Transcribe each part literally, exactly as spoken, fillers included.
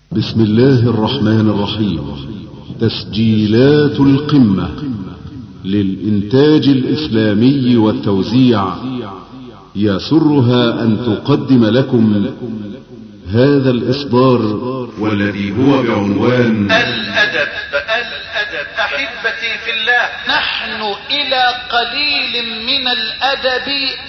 بسم الله الرحمن الرحيم. تسجيلات القمة للإنتاج الإسلامي والتوزيع يسرها أن تقدم لكم هذا الإصدار والذي هو بعنوان الأدب. الأدب أحبتي في الله، نحن إلى قليل من الأدب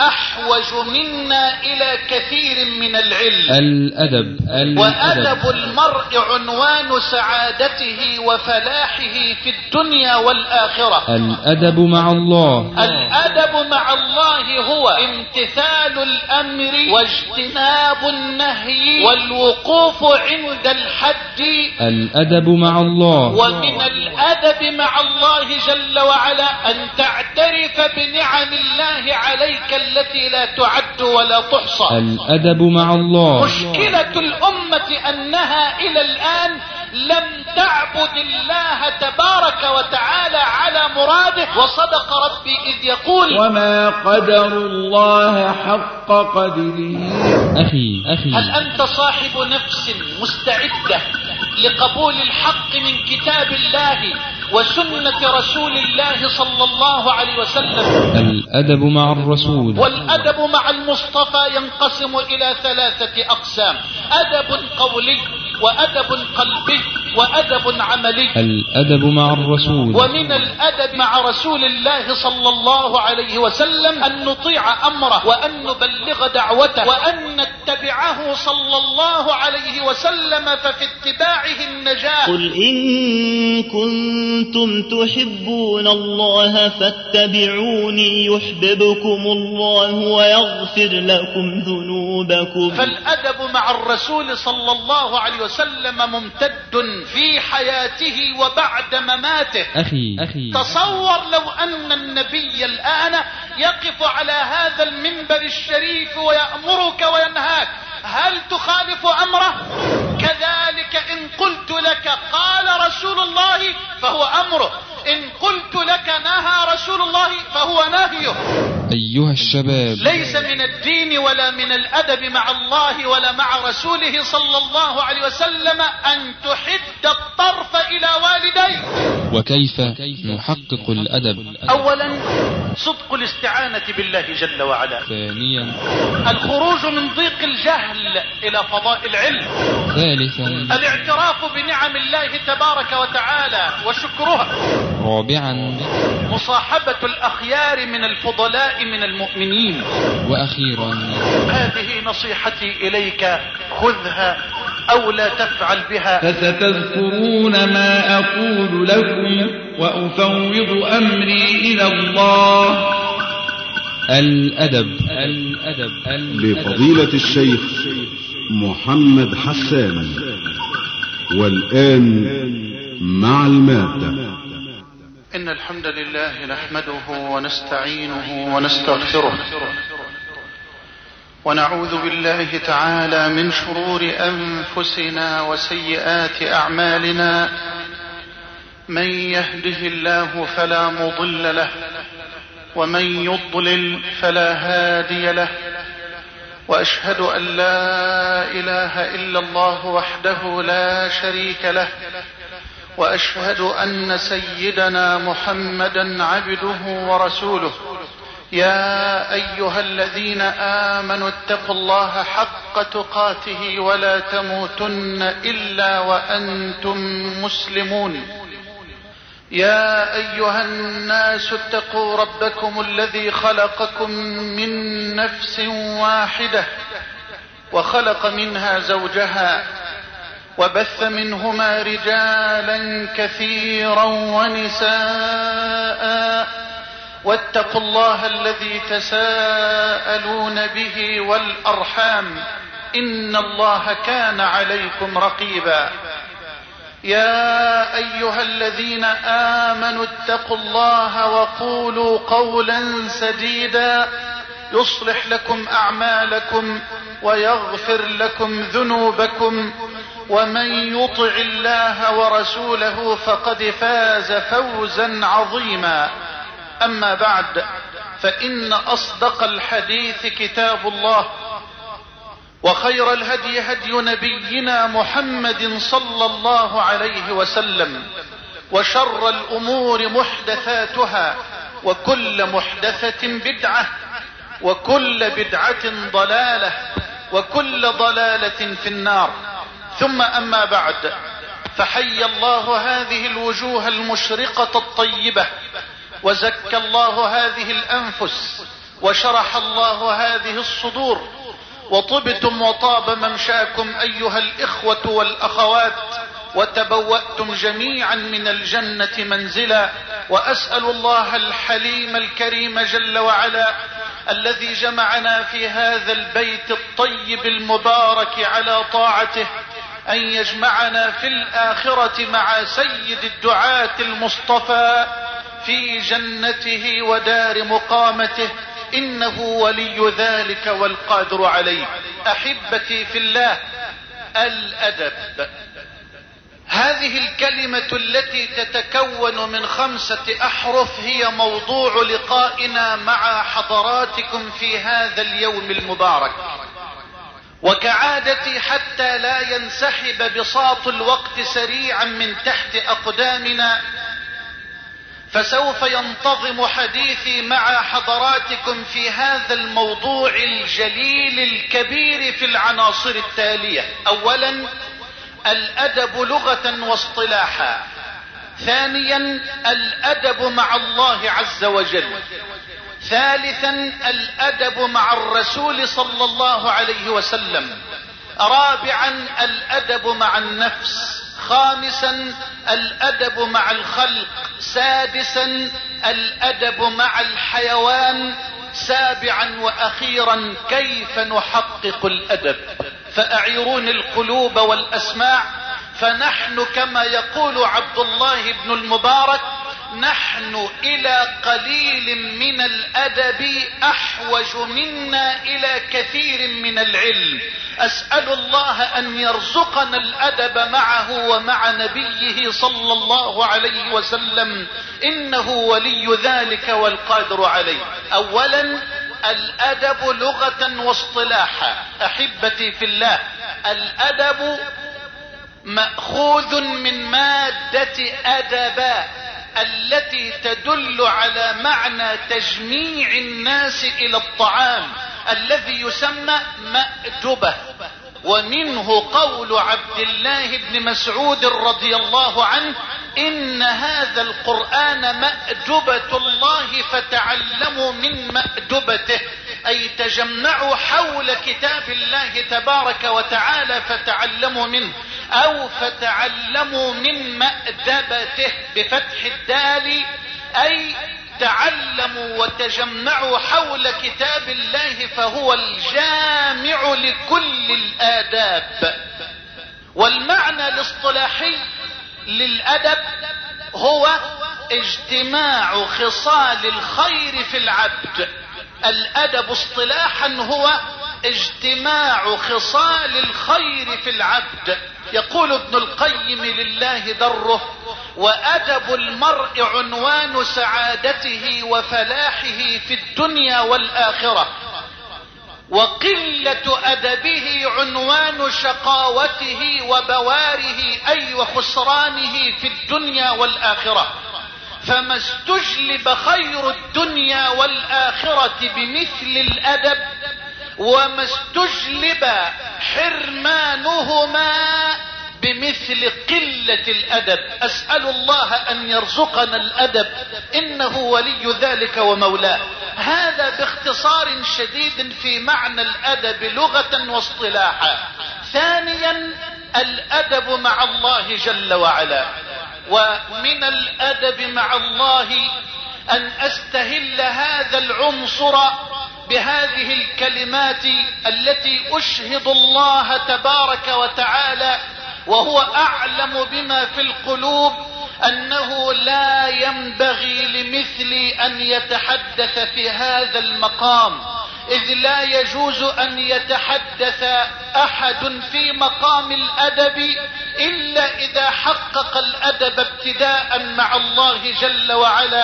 أحوج منا إلى كثير من العلم. الأدب, الأدب. وأدب المرء عنوان سعادته وفلاحه في الدنيا والآخرة. الأدب مع الله. الأدب مع الله هو امتثال الأمر واجتناب النهي والوقوف عند الحد. الأدب مع الله. ومن الأدب مع الله جل وعلا أن تعترف بنعم الله عليك التي لا تعد ولا تحصى. الأدب مع الله. مشكلة الأمة أنها إلى الآن لم تعبد الله تبارك وتعالى على مراده. وصدق ربي إذ يقول وما قدر الله حق قدره. أخي أخي هل أنت صاحب نفس مستعدة لقبول الحق من كتاب الله وسنة رسول الله صلى الله عليه وسلم؟ الأدب مع الرسول. والأدب مع المصطفى ينقسم إلى ثلاثة أقسام: أدب قولي وأدب قلبي وأدب عملي. الأدب مع الرسول. ومن الأدب مع رسول الله صلى الله عليه وسلم أن نطيع أمره وأن نبلغ دعوته وأن نتبعه صلى الله عليه وسلم، ففي اتباعه النجاة. قل إن كنتم تحبون الله فاتبعوني يحببكم الله ويغفر لكم ذنوبكم. فالأدب مع الرسول صلى الله عليه وسلم ممتد في حياته وبعد مماته. أخي أخي تصور لو أن النبي الآن يقف على هذا المنبر الشريف ويأمرك وينهاك، هل تخالف أمره؟ كذلك إن قلت لك قال رسول الله فهو أمره، إن قلت لك نهى رسول الله فهو نهيه. أيها الشباب، ليس من الدين ولا من الأدب مع الله ولا مع رسوله صلى الله عليه وسلم أن تحد الطرف إلى والديه. وكيف نحقق الأدب؟ أولا صدق الاستعانة بالله جل وعلا. ثانيا الخروج من ضيق الجهل إلى فضاء العلم. ثالثا الاعتراف بنعم الله تبارك وتعالى وشكرها. رابعا مصاحبة الأخيار من الفضلاء من المؤمنين. وأخيرا هذه نصيحتي إليك، خذها أو لا تفعل بها. فستذكرون ما أقول لكم وأفوض أمري إلى الله. الأدب الأدب, الأدب. لفضيلة الشيخ محمد حسان. والآن مع المادة. إن الحمد لله نحمده ونستعينه ونستغفره ونعوذ بالله تعالى من شرور أنفسنا وسيئات أعمالنا. من يهده الله فلا مضل له ومن يضلل فلا هادي له. وأشهد أن لا إله إلا الله وحده لا شريك له. وأشهد أن سيدنا محمدا عبده ورسوله. يا أيها الذين آمنوا اتقوا الله حق تقاته ولا تموتن إلا وأنتم مسلمون. يا أيها الناس اتقوا ربكم الذي خلقكم من نفس واحدة وخلق منها زوجها وبث منهما رجالا كثيرا ونساء. واتقوا الله الذي تساءلون به والأرحام إن الله كان عليكم رقيبا. يا أيها الذين آمنوا اتقوا الله وقولوا قولا سديدا يصلح لكم أعمالكم ويغفر لكم ذنوبكم. ومن يطع الله ورسوله فقد فاز فوزا عظيما. أما بعد، فإن أصدق الحديث كتاب الله، وخير الهدي هدي نبينا محمد صلى الله عليه وسلم، وشر الأمور محدثاتها، وكل محدثة بدعة، وكل بدعة ضلالة، وكل ضلالة في النار. ثم أما بعد، فحي الله هذه الوجوه المشرقة الطيبة، وزكى الله هذه الأنفس، وشرح الله هذه الصدور، وطبتم وطاب ممشاكم أيها الإخوة والأخوات، وتبوأتم جميعا من الجنة منزلا. وأسأل الله الحليم الكريم جل وعلا الذي جمعنا في هذا البيت الطيب المبارك على طاعته أن يجمعنا في الآخرة مع سيد الدعاة المصطفى في جنته ودار مقامته، إنه ولي ذلك والقادر عليه. أحبتي في الله، الأدب، هذه الكلمة التي تتكون من خمسة أحرف هي موضوع لقائنا مع حضراتكم في هذا اليوم المبارك. وكعادتي حتى لا ينسحب بساط الوقت سريعا من تحت أقدامنا، فسوف ينتظم حديثي مع حضراتكم في هذا الموضوع الجليل الكبير في العناصر التالية: أولا، الأدب لغة واصطلاحا. ثانيا، الأدب مع الله عز وجل. ثالثا، الأدب مع الرسول صلى الله عليه وسلم. رابعا، الأدب مع النفس. خامسا، الأدب مع الخلق. سادسا، الأدب مع الحيوان. سابعا وأخيرا، كيف نحقق الأدب؟ فأعيروني القلوب والأسماع، فنحن كما يقول عبد الله بن المبارك: نحن إلى قليل من الأدب أحوج منا إلى كثير من العلم. أسأل الله أن يرزقنا الأدب معه ومع نبيه صلى الله عليه وسلم، إنه ولي ذلك والقادر عليه. أولا، الأدب لغة واصطلاحا. أحبتي في الله، الأدب مأخوذ من مادة أدبا التي تدل على معنى تجميع الناس إلى الطعام الذي يسمى مأدبة. ومنه قول عبد الله بن مسعود رضي الله عنه: إن هذا القرآن مأدبة الله فتعلموا من مأدبته، أي تجمعوا حول كتاب الله تبارك وتعالى فتعلموا منه، أو فتعلموا من مأدبته بفتح الدال، أي تعلموا وتجمعوا حول كتاب الله، فهو الجامع لكل الآداب. والمعنى الاصطلاحي للأدب هو اجتماع خصال الخير في العبد. الأدب اصطلاحا هو اجتماع خصال الخير في العبد. يقول ابن القيم لله دره: وأدب المرء عنوان سعادته وفلاحه في الدنيا والآخرة، وقلة أدبه عنوان شقاوته وبواره أي وخسرانه في الدنيا والآخرة. فما استجلب خير الدنيا والآخرة بمثل الأدب، وما استجلب حرمانهما بمثل قلة الأدب. أسأل الله أن يرزقنا الأدب، إنه ولي ذلك ومولاه. هذا باختصار شديد في معنى الأدب لغة واصطلاحا. ثانيا، الأدب مع الله جل وعلا. ومن الأدب مع الله أن أستهل هذا العنصر بهذه الكلمات التي أشهد الله تبارك وتعالى وهو أعلم بما في القلوب أنه لا ينبغي لمثلي أن يتحدث في هذا المقام، إذ لا يجوز أن يتحدث أحد في مقام الأدب إلا إذا حقق الأدب ابتداء مع الله جل وعلا،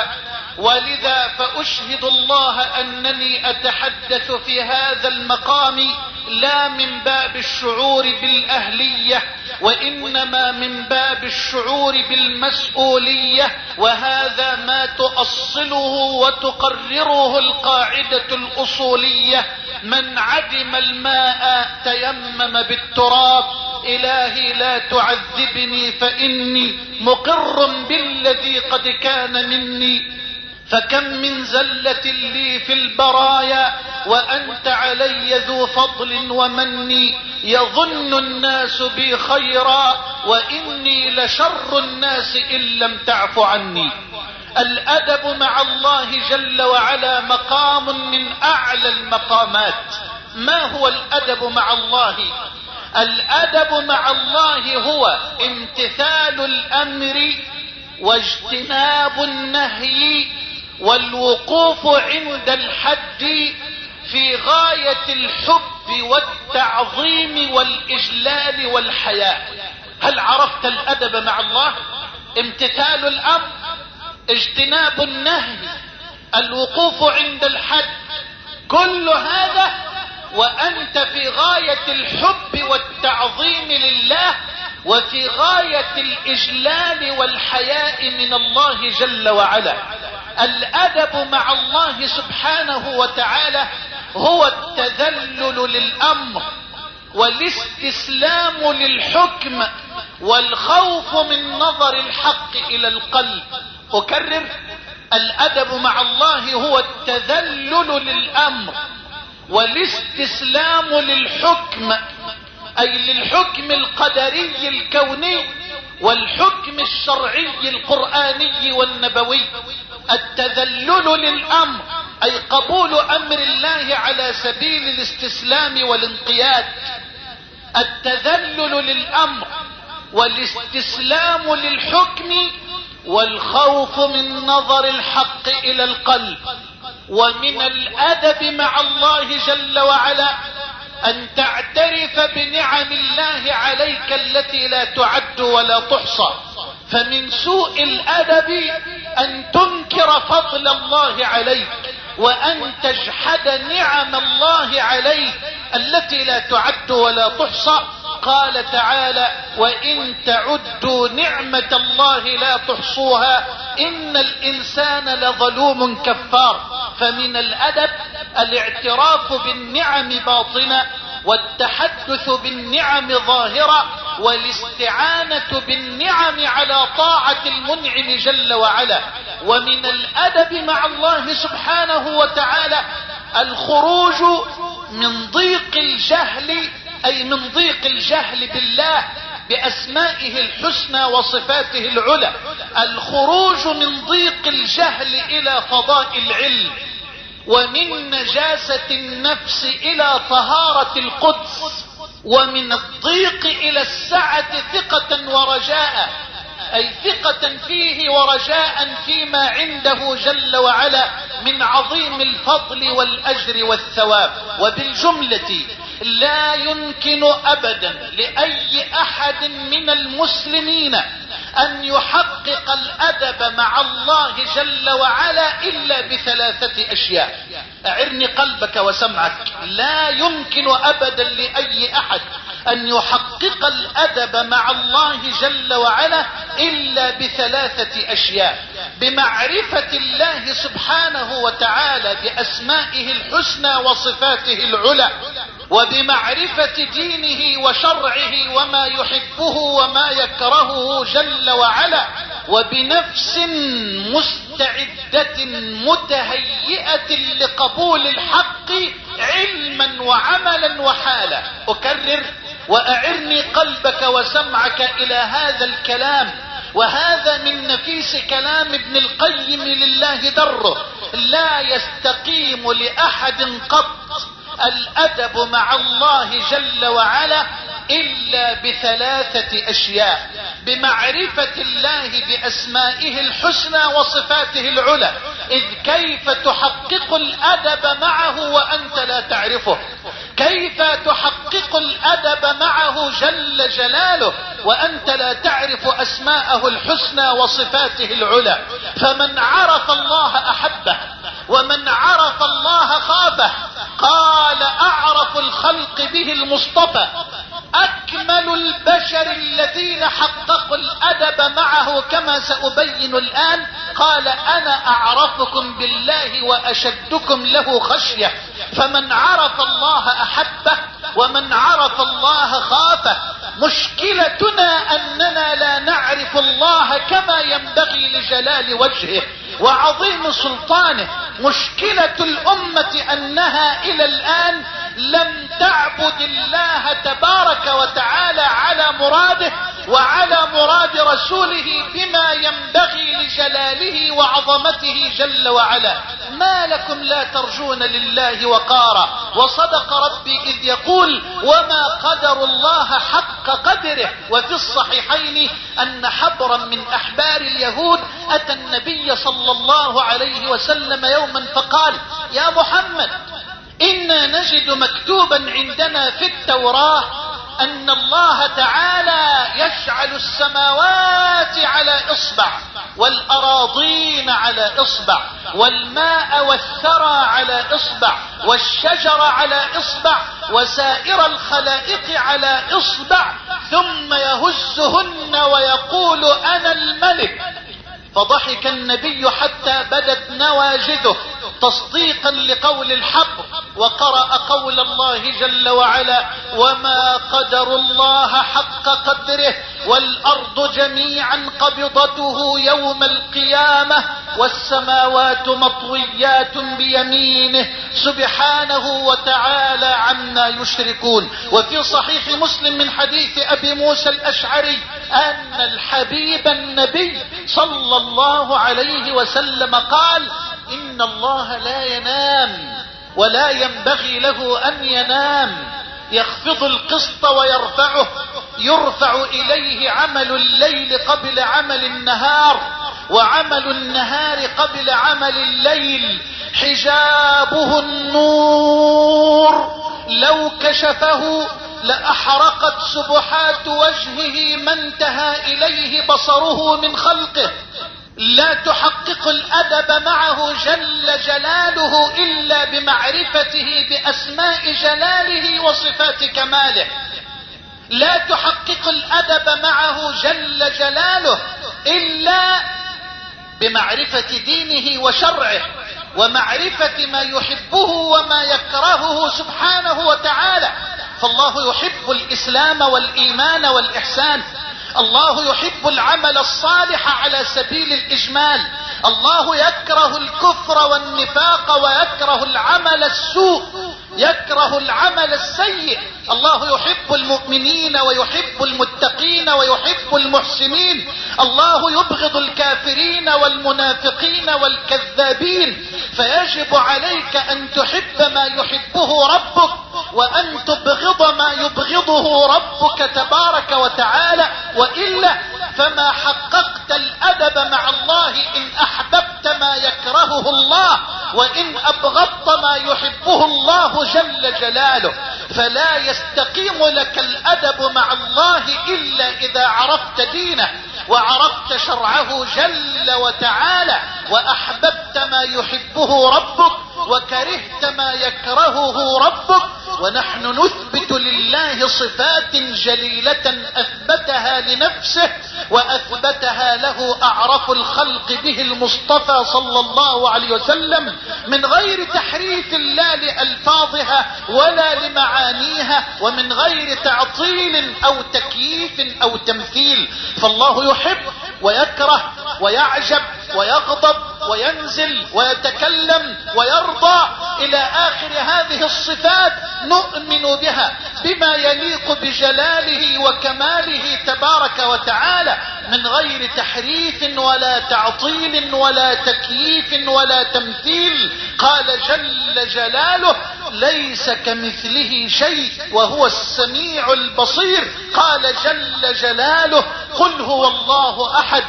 ولذا فأشهد الله أنني أتحدث في هذا المقام لا من باب الشعور بالأهلية، وإنما من باب الشعور بالمسؤولية، وهذا ما تؤصله وتقرره القاعدة الأصولية: من عدم الماء تيمم بالتراب. إلهي لا تعذبني فإني مقر بالذي قد كان مني، فكم من زلة لي في البرايا وأنت علي ذو فضل ومن. يظن الناس بي خيرا وإني لشر الناس إن لم تعف عني. الأدب مع الله جل وعلا مقام من أعلى المقامات. ما هو الأدب مع الله؟ الأدب مع الله هو امتثال الأمر واجتناب النهي والوقوف عند الحد في غاية الحب والتعظيم والإجلال والحياء. هل عرفت الأدب مع الله؟ امتثال الأمر، اجتناب النهي، الوقوف عند الحد، كل هذا وأنت في غاية الحب والتعظيم لله وفي غاية الإجلال والحياء من الله جل وعلا. الأدب مع الله سبحانه وتعالى هو التذلل للأمر والاستسلام للحكم والخوف من نظر الحق إلى القلب. أكرر: الأدب مع الله هو التذلل للأمر والاستسلام للحكم، أي للحكم القدري الكوني والحكم الشرعي القرآني والنبوي. التذلل للأمر أي قبول أمر الله على سبيل الاستسلام والانقياد. التذلل للأمر والاستسلام للحكم والخوف من نظر الحق إلى القلب. ومن الأدب مع الله جل وعلا أن تعترف بنعم الله عليك التي لا تعد ولا تحصى. فمن سوء الأدب أن تنكر فضل الله عليك وأن تجحد نعم الله عليك التي لا تعد ولا تحصى. قال تعالى: وإن تعدوا نعمة الله لا تحصوها إن الإنسان لظلوم كفار. فمن الأدب الاعتراف بالنعم باطنة والتحدث بالنعم ظاهرة والاستعانة بالنعم على طاعة المنعم جل وعلا. ومن الأدب مع الله سبحانه وتعالى الخروج من ضيق الجهل، أي من ضيق الجهل بالله بأسمائه الحسنى وصفاته العلى. الخروج من ضيق الجهل إلى فضاء العلم، ومن نجاسة النفس إلى طهارة القدس، ومن الضيق إلى السعة ثقة ورجاء، أي ثقة فيه ورجاء فيما عنده جل وعلا من عظيم الفضل والأجر والثواب. وبالجملة لا يمكن أبدا لأي أحد من المسلمين أن يحقق الأدب مع الله جل وعلا إلا بثلاثة أشياء. أعرني قلبك وسمعك. لا يمكن أبدا لأي أحد أن يحقق الأدب مع الله جل وعلا إلا بثلاثة أشياء: بمعرفة الله سبحانه وتعالى بأسمائه الحسنى وصفاته العلى، وبمعرفة دينه وشرعه وما يحبه وما يكرهه جل وعلا، وبنفس مستعدة متهيئة لقبول الحق علما وعملا وحالا. أكرر وأعرني قلبك وسمعك إلى هذا الكلام، وهذا من نفيس كلام ابن القيم لله دره. لا يستقيم لأحد قط الأدب مع الله جل وعلا إلا بثلاثة أشياء: بمعرفة الله بأسمائه الحسنى وصفاته العلى، إذ كيف تحقق الأدب معه وأنت لا تعرفه؟ كيف تحقق الأدب معه جل جلاله وأنت لا تعرف أسماءه الحسنى وصفاته العلى. فمن عرف الله أحبه ومن عرف الله خافه. قال أعرف الخلق به المصطفى، أكمل البشر الذين حققوا الأدب معه كما سأبين الآن. قال أنا أعرفكم بالله وأشدكم له خشية. فمن عرف الله أحبه ومن عرف الله خافه. مشكلتنا أننا لا نعرف الله كما ينبغي لجلال وجهه وعظيم سلطانه. مشكلة الأمة أنها إلى الآن لم تعبد الله تبارك وتعالى على مراده وعلى مراد رسوله بما ينبغي لجلاله وعظمته جل وعلا. ما لكم لا ترجون لله وقارا؟ وصدق ربي إذ يقول وما قدر الله حق قدره. وفي الصحيحين أن حبرا من أحبار اليهود أتى النبي صلى الله عليه وسلم يوما فقال يا محمد إنا نجد مكتوبا عندنا في التوراة أن الله تعالى يجعل السماوات على إصبع والأراضين على إصبع والماء والثرى على إصبع والشجر على إصبع وسائر الخلائق على إصبع ثم يهزهن ويقول أنا الملك. فضحك النبي حتى بدت نواجذه تصديقا لقول الحق وقرأ قول الله جل وعلا وما قدر الله حق قدره والأرض جميعا قبضته يوم القيامة والسماوات مطويات بيمينه سبحانه وتعالى عما يشركون. وفي صحيح مسلم من حديث أبي موسى الأشعري أن الحبيب النبي صلى الله عليه وسلم قال إن الله لا ينام ولا ينبغي له أن ينام يخفض القسط ويرفعه يرفع إليه عمل الليل قبل عمل النهار وعمل النهار قبل عمل الليل حجابه النور لو كشفه لأحرقت سبحات وجهه ما انتهى إليه بصره من خلقه. لا تحقق الأدب معه جل جلاله إلا بمعرفته بأسماء جلاله وصفات كماله. لا تحقق الأدب معه جل جلاله إلا بمعرفة دينه وشرعه ومعرفة ما يحبه وما يكرهه سبحانه وتعالى. فالله يحب الإسلام والإيمان والإحسان. الله يحب العمل الصالح على سبيل الإجمال. الله يكره الكفر والنفاق ويكره العمل السوء يكره العمل السيء. الله يحب المؤمنين ويحب المتقين ويحب المحسنين. الله يبغض الكافرين والمنافقين والكذابين. فيجب عليك أن تحب ما يحبه ربك وأن تبغض ما يبغضه ربك تبارك وتعالى، وإلا فما حققت الأدب مع الله إن أحببت ما يكرهه الله وإن أبغضت ما يحبه الله جل جلاله. فلا يستقيم لك الأدب مع الله إلا إذا عرفت دينه وعرفت شرعه جل وتعالى وأحببت ما يحبه ربك وكرهت ما يكرهه ربك. ونحن نثبت لله صفات جليلة أثبتها لنفسه وأثبتها له أعرف الخلق به المصطفى صلى الله عليه وسلم من غير تحريف لا لألفاظها ولا لمعانيها ومن غير تعطيل أو تكييف أو تمثيل. فالله يحب ويكره ويعجب ويغضب وينزل ويتكلم ويرضى إلى آخر هذه الصفات نؤمن بها بما يليق بجلاله وكماله تبارك وتعالى من غير تحريف ولا تعطيل ولا تكييف ولا تمثيل. قال جل جلاله ليس كمثله شيء وهو السميع البصير. قال جل جلاله قل هو الله أحد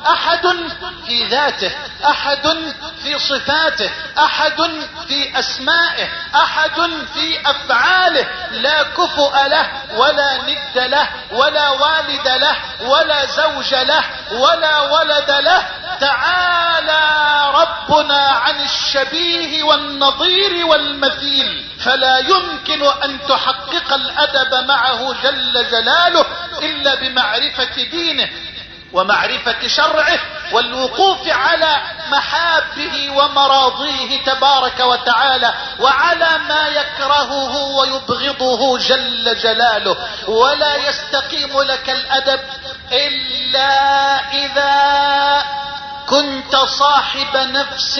احد في ذاته، احد في صفاته، احد في اسمائه، احد في افعاله، لا كفؤ له ولا ند له ولا والد له ولا زوج له ولا ولد له. تعالى ربنا عن الشبيه والنظير والمثيل، فلا يمكن ان تحقق الادب معه جل جلاله الا بمعرفة دينه ومعرفة شرعه والوقوف على محابه ومراضيه تبارك وتعالى، وعلى ما يكرهه ويبغضه جل جلاله. ولا يستقيم لك الادب الا اذا كنت صاحب نفس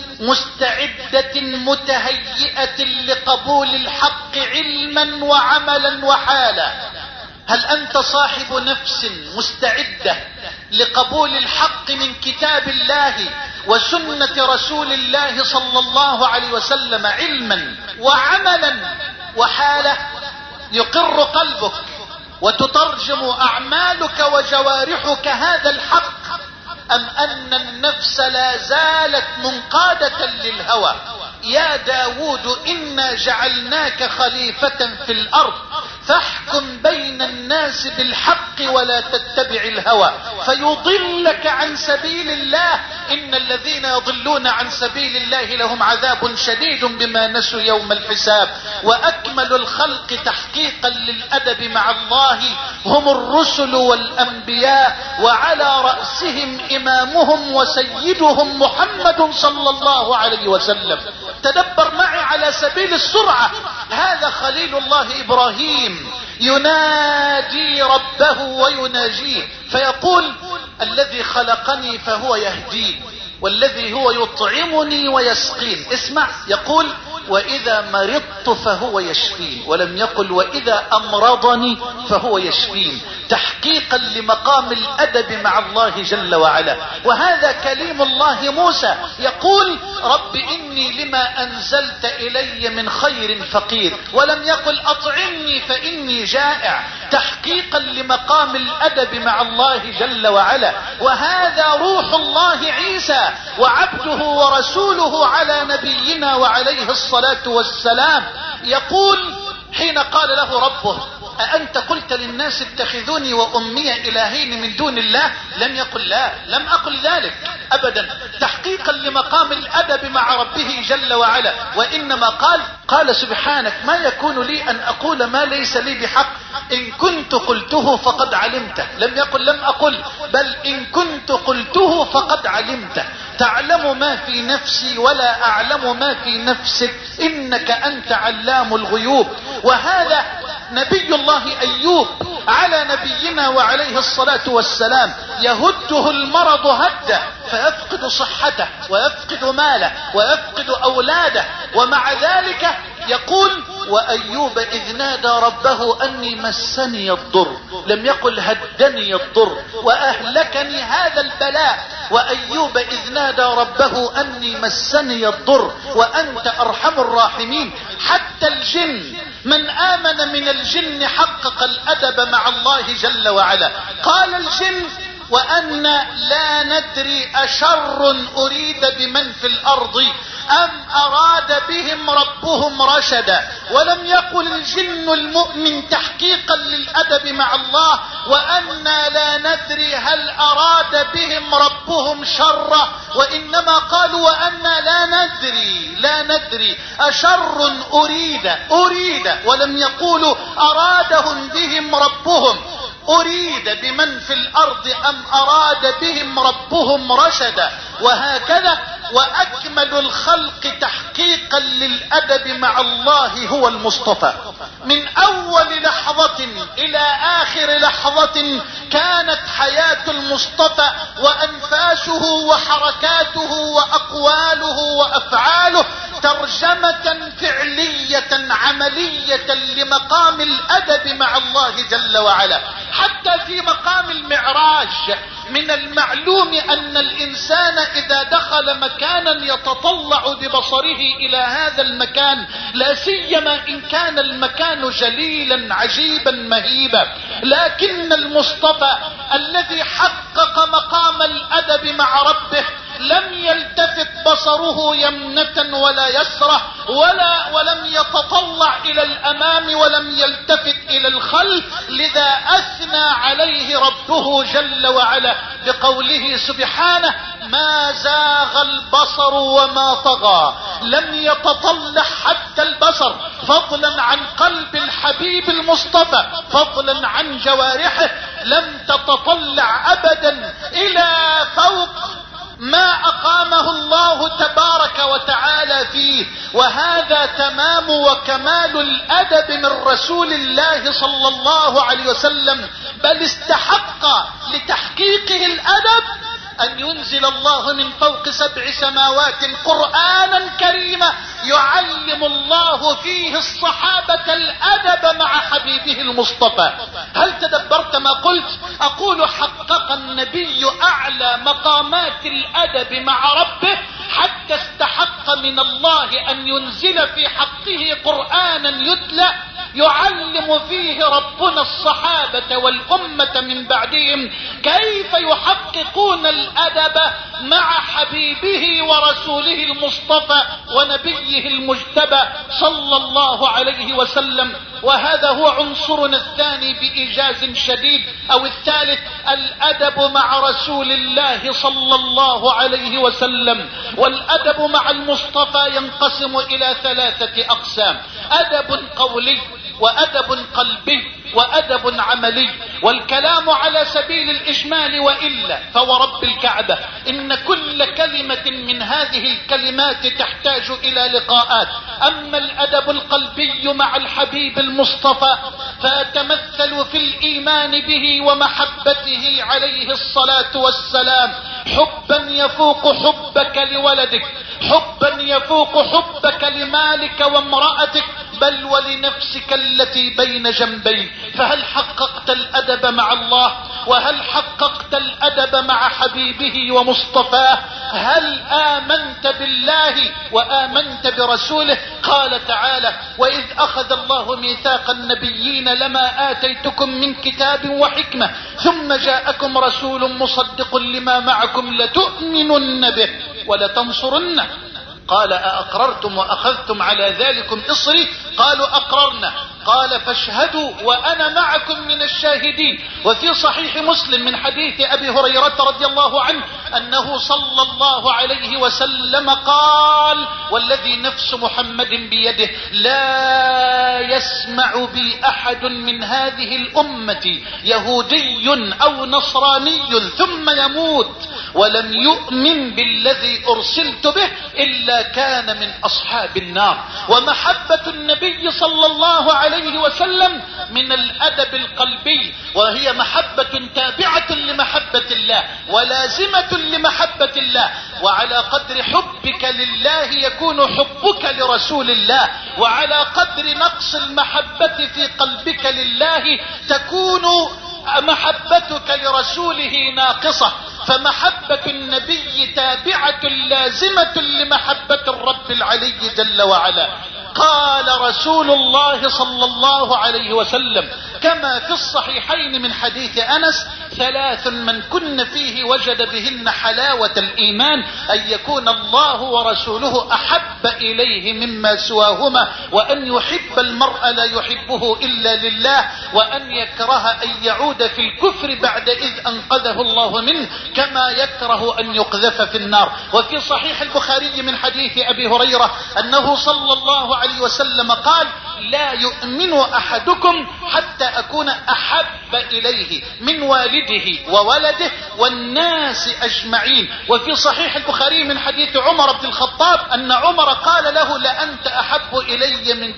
مستعدة متهيئة لقبول الحق علما وعملا وحالا. هل انت صاحب نفس مستعدة لقبول الحق من كتاب الله وسنة رسول الله صلى الله عليه وسلم علما وعملا وحالا؟ يقر قلبك وتترجم اعمالك وجوارحك هذا الحق، ام ان النفس لا زالت منقادة للهوى؟ يا داود انا جعلناك خليفة في الارض فاحكم بين الناس بالحق ولا تتبع الهوى فيضلك عن سبيل الله. ان الذين يضلون عن سبيل الله لهم عذاب شديد بما نسوا يوم الحساب. واكمل الخلق تحقيقا للادب مع الله هم الرسل والانبياء، وعلى رأسهم امامهم وسيدهم محمد صلى الله عليه وسلم. تدبر معي على سبيل السرعة، هذا خليل الله ابراهيم ينادي ربه ويناجيه فيقول الذي خلقني فهو يهدين والذي هو يطعمني ويسقين. اسمع، يقول واذا مرضت فهو يشفين، ولم يقل واذا امرضني فهو يشفين، تحقيقا لمقام الادب مع الله جل وعلا. وهذا كليم الله موسى يقول رب اني لما انزلت الي من خير فقير، ولم يقل اطعمني فاني جائع، تحقيقا لمقام الادب مع الله جل وعلا. وهذا روح الله عيسى وعبده ورسوله على نبينا وعليه الصلاة والسلام، يقول حين قال له ربه أأنت قلت للناس اتخذوني وأمي إلهين من دون الله؟ لم يقل لا، لم أقل ذلك أبدا، تحقيقا لمقام الأدب مع ربه جل وعلا. وإنما قال قال سبحانك ما يكون لي أن أقول ما ليس لي بحق، إن كنت قلته فقد علمته. لم يقل لم أقل، بل إن كنت قلته فقد علمته، تعلم ما في نفسي ولا أعلم ما في نفسك إنك أنت علام الغيوب. وهذا نبي الله أيوب على نبينا وعليه الصلاة والسلام، يهده المرض هده فيفقد صحته ويفقد ماله ويفقد أولاده، ومع ذلك يقول وأيوب إذ نادى ربه أني مسني الضر، لم يقل هدني الضر وأهلكني هذا البلاء. وأيوب إذ نادى ربه أني مسني الضر وأنت أرحم الراحمين. حتى الجن من آمن من الجن حقق الأدب مع الله جل وعلا. قال الجن وأنا لا ندري أشر أريد بمن في الأرض أم أراد بهم ربهم رشدا. ولم يقل الجن المؤمن تحقيقا للأدب مع الله وأنا لا ندري هل أراد بهم ربهم شرا، وإنما قالوا وأنا لا ندري لا ندري أشر أريد أريد ولم يقولوا أرادهم بهم ربهم أريد بمن في الأرض أم أراد بهم ربهم رشدا. وهكذا وأكمل الخلق تحقيقا للأدب مع الله هو المصطفى. من أول لحظة إلى آخر لحظة كانت حياة المصطفى وأنفاسه وحركاته وأقواله وأفعاله ترجمة فعلية عملية لمقام الأدب مع الله جل وعلا. حتى في مقام المعراج من المعلوم أن الإنسان إذا دخل مكانا يتطلع ببصره إلى هذا المكان، لا سيما إن كان المكان جليلا عجيبا مهيبا، لكن المصطفى الذي حقق مقام الأدب مع ربه لم يلتفت بصره يمنة ولا يسرة، ولا ولم يتطلع إلى الأمام ولم يلتفت إلى الخلف، لذا أثنى عليه ربه جل وعلا بقوله سبحانه: ما زاغ البصر وما طغى. لم يتطلع حتى البصر، فضلا عن قلب الحبيب المصطفى، فضلا عن جوارحه، لم تتطلع أبدا إلى فوق ما أقامه الله تبارك وتعالى فيه. وهذا تمام وكمال الأدب من رسول الله صلى الله عليه وسلم، بل استحق لتحقيقه الأدب أن ينزل الله من فوق سبع سماوات قرآنا كريما يعلم الله فيه الصحابة الأدب مع حبيبه المصطفى. هل تدبرت ما قلت؟ أقول حقق النبي أعلى مقامات الأدب مع ربه حتى استحق من الله أن ينزل في حقه قرآنا يتلى يعلم فيه ربنا الصحابة والأمة من بعدهم كيف يحققون الأدب مع حبيبه ورسوله المصطفى ونبيه المجتبى صلى الله عليه وسلم. وهذا هو عنصرنا الثاني بإيجاز شديد، أو الثالث: الأدب مع رسول الله صلى الله عليه وسلم. والأدب مع المصطفى ينقسم إلى ثلاثة أقسام: أدب قولي، وأدب قلبي، وأدب عملي. والكلام على سبيل الإجمال، وإلا فورب الكعبة إن كل كلمة من هذه الكلمات تحتاج إلى لقاءات. أما الأدب القلبي مع الحبيب المصطفى فيتمثل في الإيمان به ومحبته عليه الصلاة والسلام حبا يفوق حبك لولدك، حبا يفوق حبك لمالك وامرأتك، بل ولنفسك التي بين جنبيك. فهل حققت الأدب مع الله؟ وهل حققت الأدب مع حبيبه ومصطفاه؟ هل آمنت بالله وآمنت برسوله؟ قال تعالى: وإذ أخذ الله ميثاق النبيين لما آتيتكم من كتاب وحكمة ثم جاءكم رسول مصدق لما معكم لتؤمنن به ولتنصرنه. قال: أأقررتم وأخذتم على ذلكم إصري؟ قالوا: أقررنا. قال: فاشهدوا وأنا معكم من الشاهدين. وفي صحيح مسلم من حديث أبي هريرة رضي الله عنه أنه صلى الله عليه وسلم قال: والذي نفس محمد بيده لا يسمع بي أحد من هذه الأمة يهودي أو نصراني ثم يموت ولم يؤمن بالذي أرسلت به إلا كان من أصحاب النار. ومحبة النبي صلى الله عليه وسلم من الأدب القلبي، وهي محبة تابعة لمحبة الله ولازمة لمحبة الله. وعلى قدر حبك لله يكون حبك لرسول الله، وعلى قدر نقص المحبة في قلبك لله تكون محبتك لرسوله ناقصة. فمحبة النبي تابعة لازمة لمحبة الرب العلي جل وعلا. قال رسول الله صلى الله عليه وسلم كما في الصحيحين من حديث أنس: ثلاث من كن فيه وجد بهن حلاوة الإيمان: أن يكون الله ورسوله أحب إليه مما سواهما، وأن يحب المرء لا يحبه إلا لله، وأن يكره أن يعود في الكفر بعد إذ أنقذه الله منه، كما يكره أن يقذف في النار. وفي صحيح البخاري من حديث أبي هريرة أنه صلى الله عليه وسلم قال: لا يؤمن أحدكم حتى أكون أحب إليه من والده وولده والناس أجمعين. وفي صحيح البخاري من حديث عمر بن الخطاب أن عمر قال له: لأنت أحب إلي من كل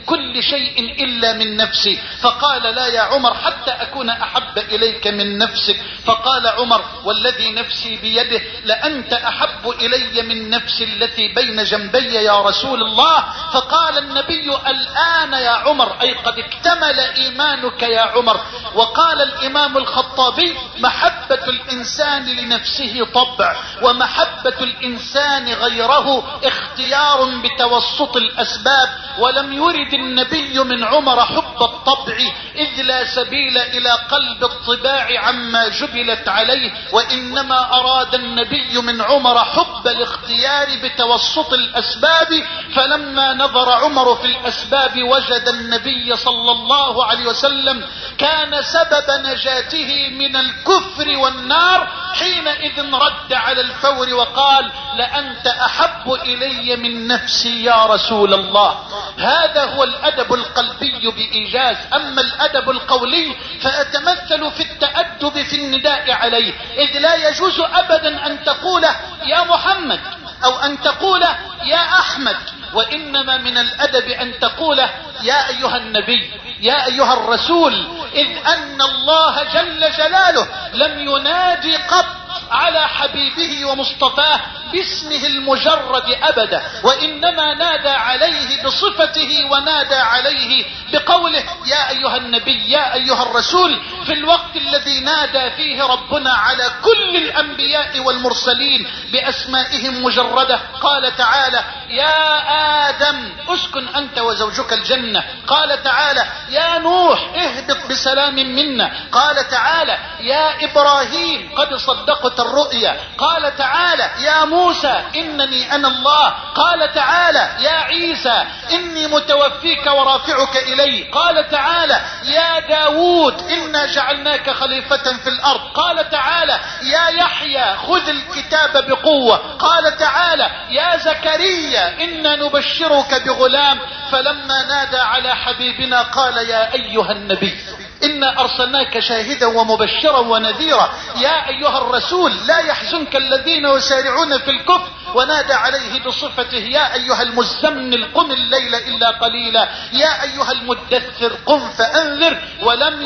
شيء إلا من نفسي. فقال لا يا عمر حتى أكون أحب إليك من نفسك. فقال عمر والذي نفسي بيده لأنت أحب إلي من نفسي التي بين جنبي يا رسول الله. فقال النبي الآن يا عمر، أي قد اكتمل إيمانك يا عمر. وقال الإمام الخطابي محبة الإنسان لنفسه طبع، ومحبة الإنسان غيره اختيار بتوسط الأسباب. ولم يرد النبي من عمر حب الطبع، إذ لا سبيل إلى قلب الطباع عما جبلت عليه، وإنما أراد النبي من عمر حب الاختيار بتوسط الأسباب. فلما نظر عمر في الأسباب وجد النبي صلى الله عليه وسلم كان سبب نجاته من الكفر والنار، حينئذ رد على الفور وقال لأنت أحب إلي من نفسي يا رسول الله. هذا هو الأدب القلبي بإيجاز. أما الأدب القولي فأتمثل في التأدب في النداء عليه، إذ لا يجوز أبدا أن تقول يا محمد أو أن تقول يا أحمد، وإنما من الأدب أن تقول يا أيها النبي يا أيها الرسول، إذ أن الله جل جلاله لم ينادي قط على حبيبه ومصطفاه باسمه المجرد أبدا، وإنما نادى عليه بصفته ونادى عليه بقوله يا أيها النبي يا أيها الرسول، في الوقت الذي نادى فيه ربنا على كل الأنبياء والمرسلين بأسمائهم مجردة. قال تعالى يا آدم اسكن أنت وزوجك الجنة. قال تعالى يا نوح اهبط بسلام منا. قال تعالى يا إبراهيم قد صدقت الرؤيا. قال تعالى يا موسى إنني أنا الله. قال تعالى يا عيسى إني متوفيك ورافعك إلي. قال تعالى يا داود إنا جعلناك خليفة في الأرض. قال تعالى يا يحيى خذ الكتاب بقوة. قال تعالى يا زكريا إنا نبشرك بغلام. فلما نادى على حبيبنا قال يا أيها النبي إنا أرسلناك شاهدا ومبشرا ونذيرا. يا أيها الرسول لا يحزنك الذين يسارعون في الكفر. ونادى عليه بصفته يا أيها المزمل قم الليل إلا قليلا. يا أيها المدثر قم فأنذر. ولم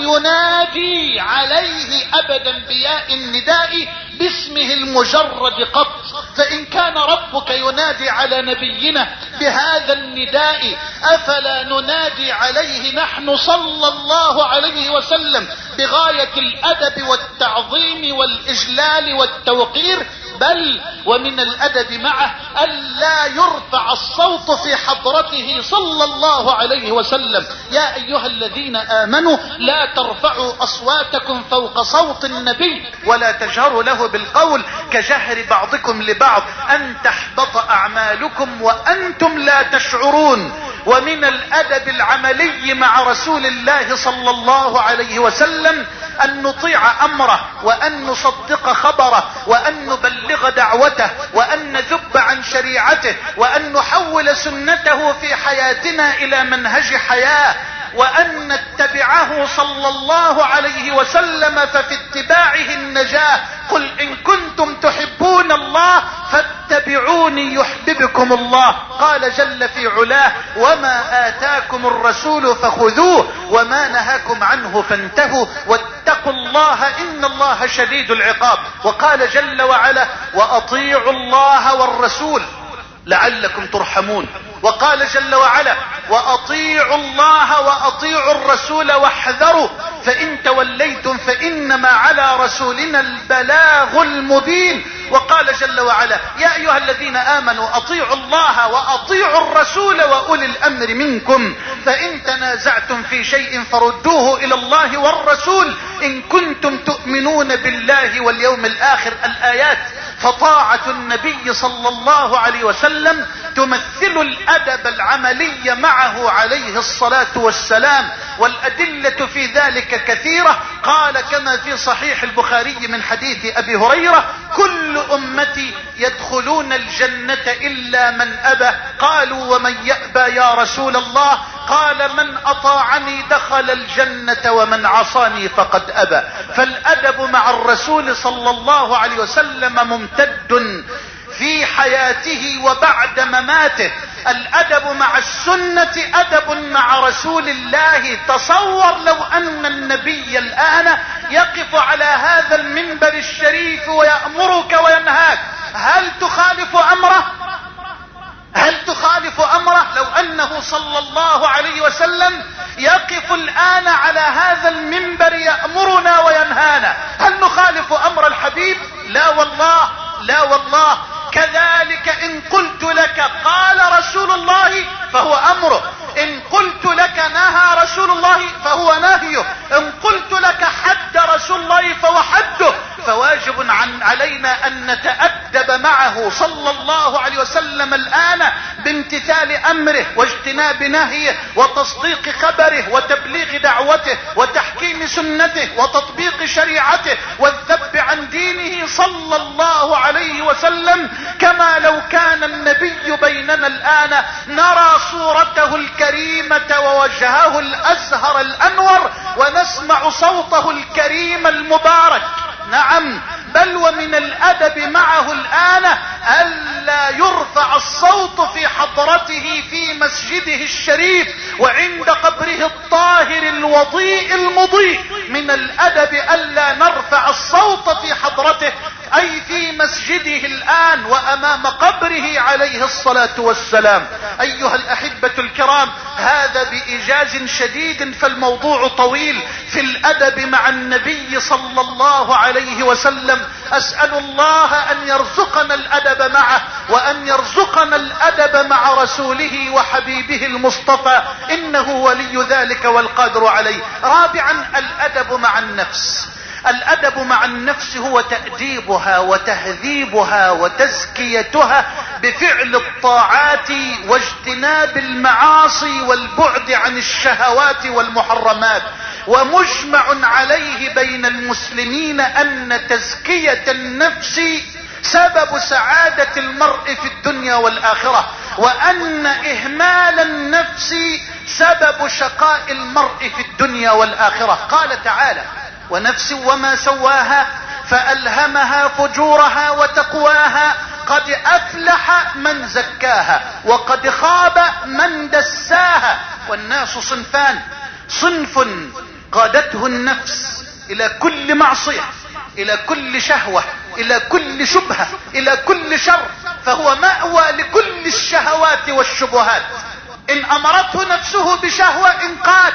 ينادي عليه أبدا بياء النداء باسمه المجرد قط. فإن كان ربك ينادي على نبينا بهذا النداء أفلا ننادي عليه نحن صلى الله عليه وسلم بغاية الأدب والتعظيم والإجلال والتوقير؟ بل ومن الأدب معه ألا يرفع الصوت في حضرته صلى الله عليه وسلم. يا أيها الذين آمنوا لا ترفعوا أصواتكم فوق صوت النبي ولا تجهروا له بالقول كجهر بعضكم لبعض أن تحبط أعمالكم وأنتم لا تشعرون. ومن الأدب العملي مع رسول الله صلى الله عليه وسلم أن نطيع أمره وأن نصدق خبره وأن نبلغ دعوته وأن نذب عن شريعته وأن نحول سنته في حياتنا إلى منهج حياة وأن نتبعه صلى الله عليه وسلم. ففي اتباعه النجاة. قل إن كنتم تحبون الله فاتبعوني يحببكم الله. قال جل في علاه وما آتاكم الرسول فخذوه وما نهاكم عنه فانتهوا واتقوا الله إن الله شديد العقاب. وقال جل وعلا وأطيعوا الله والرسول لعلكم ترحمون. وقال جل وعلا وأطيعوا الله وأطيعوا الرسول واحذروا فإن توليتم فإنما على رسولنا البلاغ المبين. وقال جل وعلا يا أيها الذين آمنوا أطيعوا الله وأطيعوا الرسول وأولي الأمر منكم فإن تنازعتم في شيء فردوه إلى الله والرسول إن كنتم تؤمنون بالله واليوم الآخر. الآيات. فطاعة النبي صلى الله عليه وسلم تمثل الأدب العملي معه عليه الصلاة والسلام، والأدلة في ذلك كثيرة. قال كما في صحيح البخاري من حديث أبي هريرة كل أمتي يدخلون الجنة إلا من أبى. قالوا ومن يأبى يا رسول الله؟ قال من أطاعني دخل الجنة ومن عصاني فقد أبى. فالأدب مع الرسول صلى الله عليه وسلم ممتد في حياته وبعد مماته. الأدب مع السنة أدب مع رسول الله. تصور لو أن النبي الآن يقف على هذا المنبر الشريف ويأمرك وينهاك، هل تخالف أمره؟ هل تخالف أمره؟ لو أنه صلى الله عليه وسلم يقف الآن على هذا المنبر يأمرنا وينهانا، هل نخالف أمر الحبيب؟ لا والله، لا والله. كذلك إن قلت لك قال رسول الله فهو أمره، إن قلت لك نهى رسول الله فهو نهيه، إن قلت لك حد رسول الله فهو حده. فواجب عن علينا أن نتأدب معه صلى الله عليه وسلم الآن بامتثال أمره واجتناب نهيه وتصديق خبره وتبليغ دعوته وتحكيم سنته وتطبيق شريعته والذب عن دينه صلى الله عليه وسلم، كما لو كان النبي بيننا الآن نرى صورته الكريمة ووجهه الأزهر الأنور ونسمع صوته الكريم المبارك. نعم، بل ومن الأدب معه الآن ألا يرفع الصوت في حضرته في مسجده الشريف وعند قبره الطاهر الوضيء المضيء. من الأدب ألا نرفع الصوت في حضرته أي في مسجده الآن وأمام قبره عليه الصلاة والسلام. أيها الأحبة الكرام، هذا بإيجاز شديد، فالموضوع طويل في الأدب مع النبي صلى الله عليه وسلم. أسأل الله أن يرزقنا الأدب معه وأن يرزقنا الأدب مع رسوله وحبيبه المصطفى، إنه ولي ذلك والقادر عليه. رابعا، الأدب مع النفس. الأدب مع النفس هو تأديبها وتهذيبها وتزكيتها بفعل الطاعات واجتناب المعاصي والبعد عن الشهوات والمحرمات. ومجمع عليه بين المسلمين أن تزكية النفس سبب سعادة المرء في الدنيا والآخرة، وأن إهمال النفس سبب شقاء المرء في الدنيا والآخرة. قال تعالى: ونفس وما سواها فألهمها فجورها وتقواها قد أفلح من زكاها وقد خاب من دساها. والناس صنفان: صنف قادته النفس إلى كل معصية، إلى كل شهوة، إلى كل شبهة، إلى كل شر، فهو مأوى لكل الشهوات والشبهات. إن أمرته نفسه بشهوة انقاد،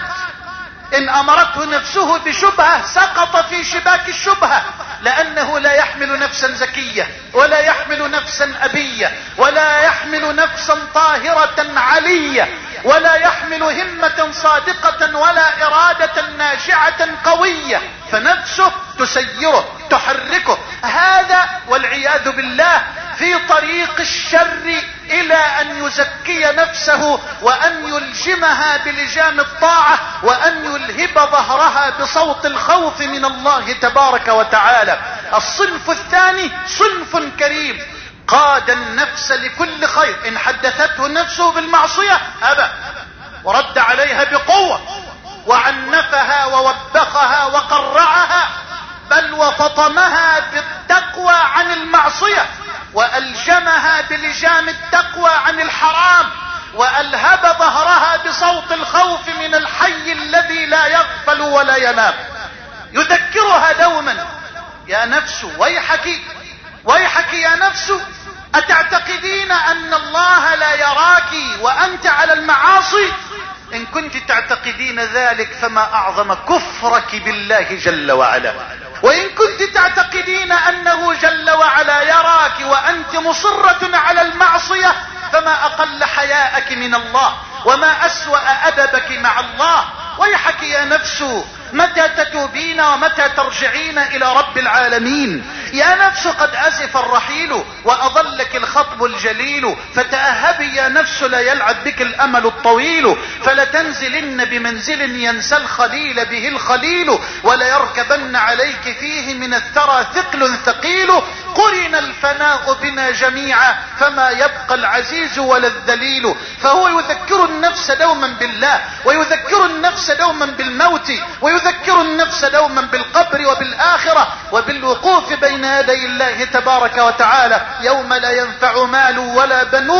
إن أمرته نفسه بشبهة سقط في شباك الشبهة، لأنه لا يحمل نفسا زكية ولا يحمل نفسا أبية ولا يحمل نفسا طاهرة علية ولا يحمل همة صادقة ولا إرادة ناشعة قوية، فنفسه تسيره تحركه، هذا والعياذ بالله في طريق الشر إلى أن يزكي نفسه وأن يلجمها بلجام الطاعة وأن يلهب ظهرها بصوت الخوف من الله تبارك وتعالى. الصنف الثاني صنف كريم قاد النفس لكل خير، إن حدثته نفسه بالمعصية أبى ورد عليها بقوة وعنفها ووبخها وقرعها، بل وفطمها بالتقوى عن المعصية وألجمها بلجام التقوى عن الحرام وألهب ظهرها بصوت الخوف من الحي الذي لا يغفل ولا ينام. يذكرها دوما: يا نفس ويحك ويحك يا نفس، أتعتقدين أن الله لا يراك وأنت على المعاصي؟ إن كنت تعتقدين ذلك فما أعظم كفرك بالله جل وعلا. وإن كنت تعتقدين أنه جل وعلا يراك وأنت مصرة على المعصية فما أقل حياءك من الله وما أسوأ أدبك مع الله. ويحك يا نفس، متى تتوبين ومتى ترجعين إلى رب العالمين؟ يا نفس قد أزف الرحيل وأضلك الخطب الجليل، فتأهبي يا نفس لا يلعب بك الأمل الطويل، فلتنزلن بمنزل ينسى الخليل به الخليل، وليركبن عليك فيه من الثرى ثقل ثقيل، قرن الفناء بنا جميعا فما يبقى العزيز ولا الذليل. فهو يذكر النفس دوما بالله، ويذكر النفس دوما بالموت، ويذكر النفس دوما بالقبر وبالآخرة وبالوقوف بين يدي الله تبارك وتعالى يوم لا ينفع مال ولا بنون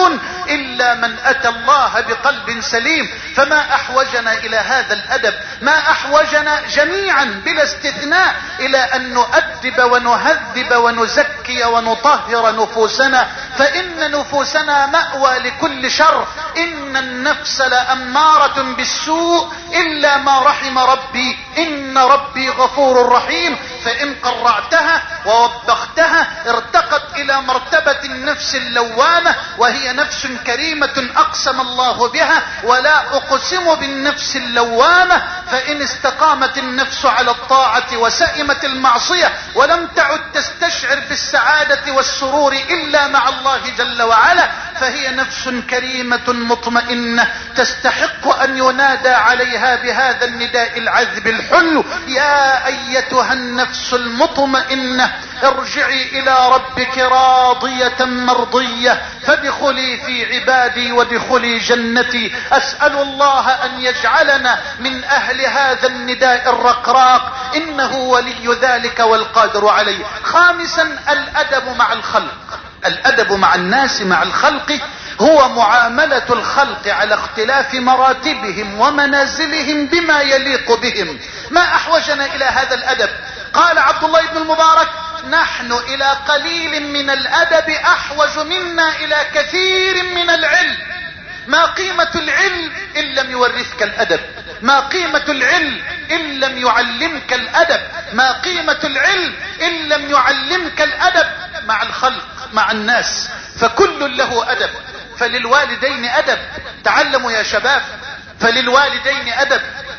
إلا من أتى الله بقلب سليم. فما أحوجنا إلى هذا الأدب، ما أحوجنا جميعا بلا استثناء إلى أن نؤدب ونهذب ونزكي ونطهر نفوسنا، فإن نفوسنا مأوى لكل شر. إن النفس لأمارة بالسوء إلا ما رحم ربي، إن ربي غفور رحيم. فإن قرعتها ووبختها ارتقت إلى مرتبة النفس اللوامة، وهي نفس كريمة أقسم الله بها: ولا أقسم بالنفس اللوامة. فإن استقامت النفس على الطاعة وسئمت المعصية ولم تعد تستشعر بالسعادة والسرور إلا مع الله جل وعلا، فهي نفس كريمة مطمئنة تستحق أن ينادى عليها بهذا النداء العذب الحلو: يا أيتها النفس المطمئنة ارجعي إلى ربك راضية مرضية فادخلي في عبادي وادخلي جنتي. أسأل الله أن يجعلنا من أهل هذا النداء الرقراق، إنه ولي ذلك والقادر عليه. خامسا، الأدب مع الخلق. الأدب مع الناس، مع الخلق، هو معاملة الخلق على اختلاف مراتبهم ومنازلهم بما يليق بهم. ما أحوجنا إلى هذا الأدب؟ قال عبد الله بن المبارك: نحن إلى قليل من الأدب أحوج منا إلى كثير من العلم. ما قيمة العلم إن لم يورثك الأدب؟ ما قيمة العلم إن لم يعلمك الأدب؟ ما قيمة العلم إن لم يعلمك الأدب مع الخلق، مع الناس؟ فكل له أدب. فللوالدين أدب، تعلموا يا شباب، فللوالدين أدب.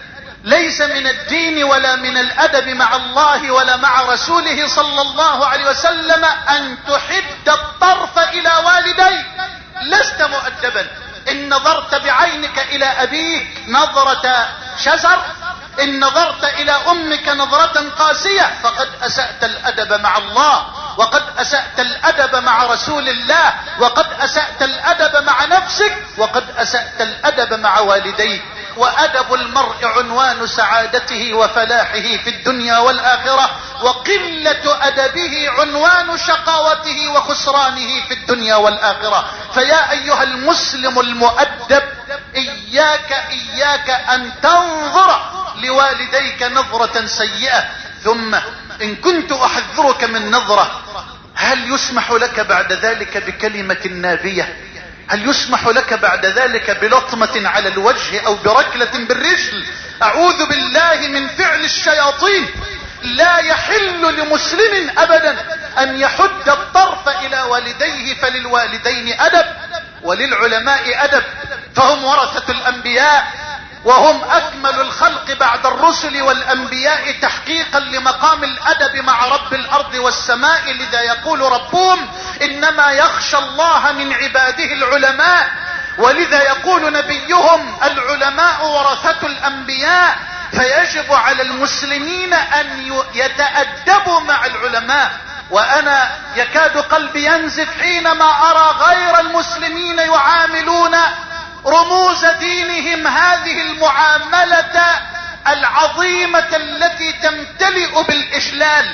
ليس من الدين ولا من الأدب مع الله ولا مع رسوله صلى الله عليه وسلم أن تحد الطرف إلى والديك. لست مؤدبا إن نظرت بعينك إلى أبيك نظرة شزر، إن نظرت إلى أمك نظرة قاسية، فقد أسأت الأدب مع الله، وقد أسأت الأدب مع رسول الله، وقد أسأت الأدب مع نفسك، وقد أسأت الأدب مع والديك. وأدب المرء عنوان سعادته وفلاحه في الدنيا والآخرة، وقلة أدبه عنوان شقاوته وخسرانه في الدنيا والآخرة. فيا أيها المسلم المؤدب، إياك إياك أن تنظر لوالديك نظرة سيئة. ثم إن كنت أحذرك من نظرة، هل يسمح لك بعد ذلك بكلمة نابية؟ هل يسمح لك بعد ذلك بلطمة على الوجه أو بركلة بالرجل؟ أعوذ بالله من فعل الشياطين. لا يحل لمسلم أبدا أن يحد الطرف إلى والديه. فللوالدين أدب وللعلماء أدب، فهم ورثة الأنبياء، وهم أكمل الخلق بعد الرسل والأنبياء تحقيقا لمقام الأدب مع رب الأرض والسماء. لذا يقول ربهم: إنما يخشى الله من عباده العلماء. ولذا يقول نبيهم: العلماء ورثة الأنبياء. فيجب على المسلمين أن يتأدبوا مع العلماء. وأنا يكاد قلبي ينزف حينما أرى غير المسلمين يعاملون رموز دينهم هذه المعاملة العظيمة التي تمتلئ بالإشلال.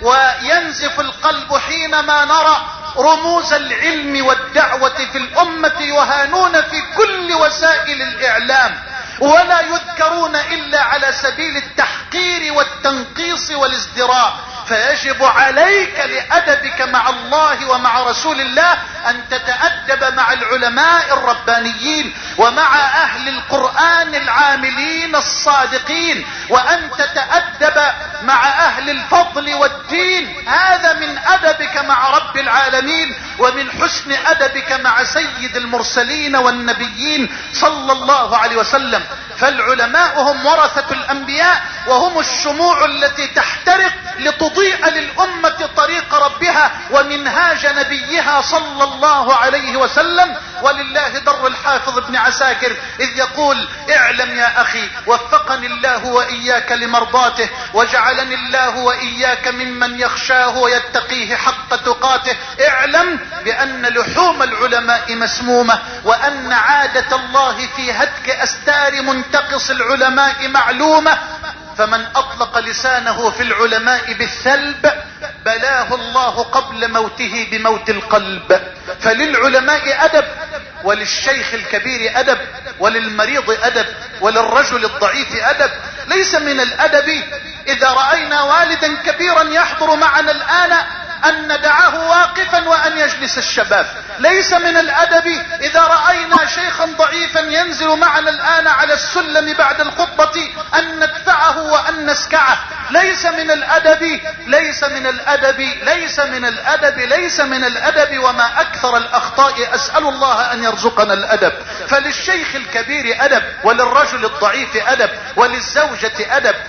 وينزف القلب حينما نرى رموز العلم والدعوة في الأمة يهانون في كل وسائل الإعلام، ولا يذكرون إلا على سبيل التحقير والتنقيص والازدراء. فيجب عليك لأدبك مع الله ومع رسول الله أن تتأدب مع العلماء الربانيين ومع أهل القرآن العاملين الصادقين، وأن تتأدب مع أهل الفضل والدين. هذا من أدبك مع رب العالمين ومن حسن أدبك مع سيد المرسلين والنبيين صلى الله عليه وسلم. فالعلماء هم ورثة الأنبياء، وهم الشموع التي تحترق لتضيء للأمة طريق ربها ومنهاج نبيها صلى الله عليه وسلم. ولله در الحافظ ابن عساكر إذ يقول: اعلم يا أخي وفقني الله وإياك لمرضاته، وجعلني الله وإياك ممن يخشاه ويتقيه حق تقاته. اعلم بأن لحوم العلماء مسمومة، وأن عادة الله في هتك أستار منتقص العلماء معلومة. فمن أطلق لسانه في العلماء بالثلب بلاه الله قبل موته بموت القلب. فللعلماء أدب، وللشيخ الكبير أدب، وللمريض أدب، وللرجل الضعيف أدب. ليس من الأدب إذا رأينا والدا كبيرا يحضر معنا الآن أن ندعه واقفا وأن يجلس الشباب. ليس من الأدب إذا رأينا شيخا ضعيفا ينزل معنا الآن على السلم بعد الخطبة أن ندفعه وأن نسكعه. ليس من الأدب ليس من الأدب ليس من الأدب ليس من الأدب وما أكثر الأخطاء. أسأل الله أن يرزقنا الأدب. فللشيخ الكبير أدب، وللرجل الضعيف أدب، وللزوجة أدب،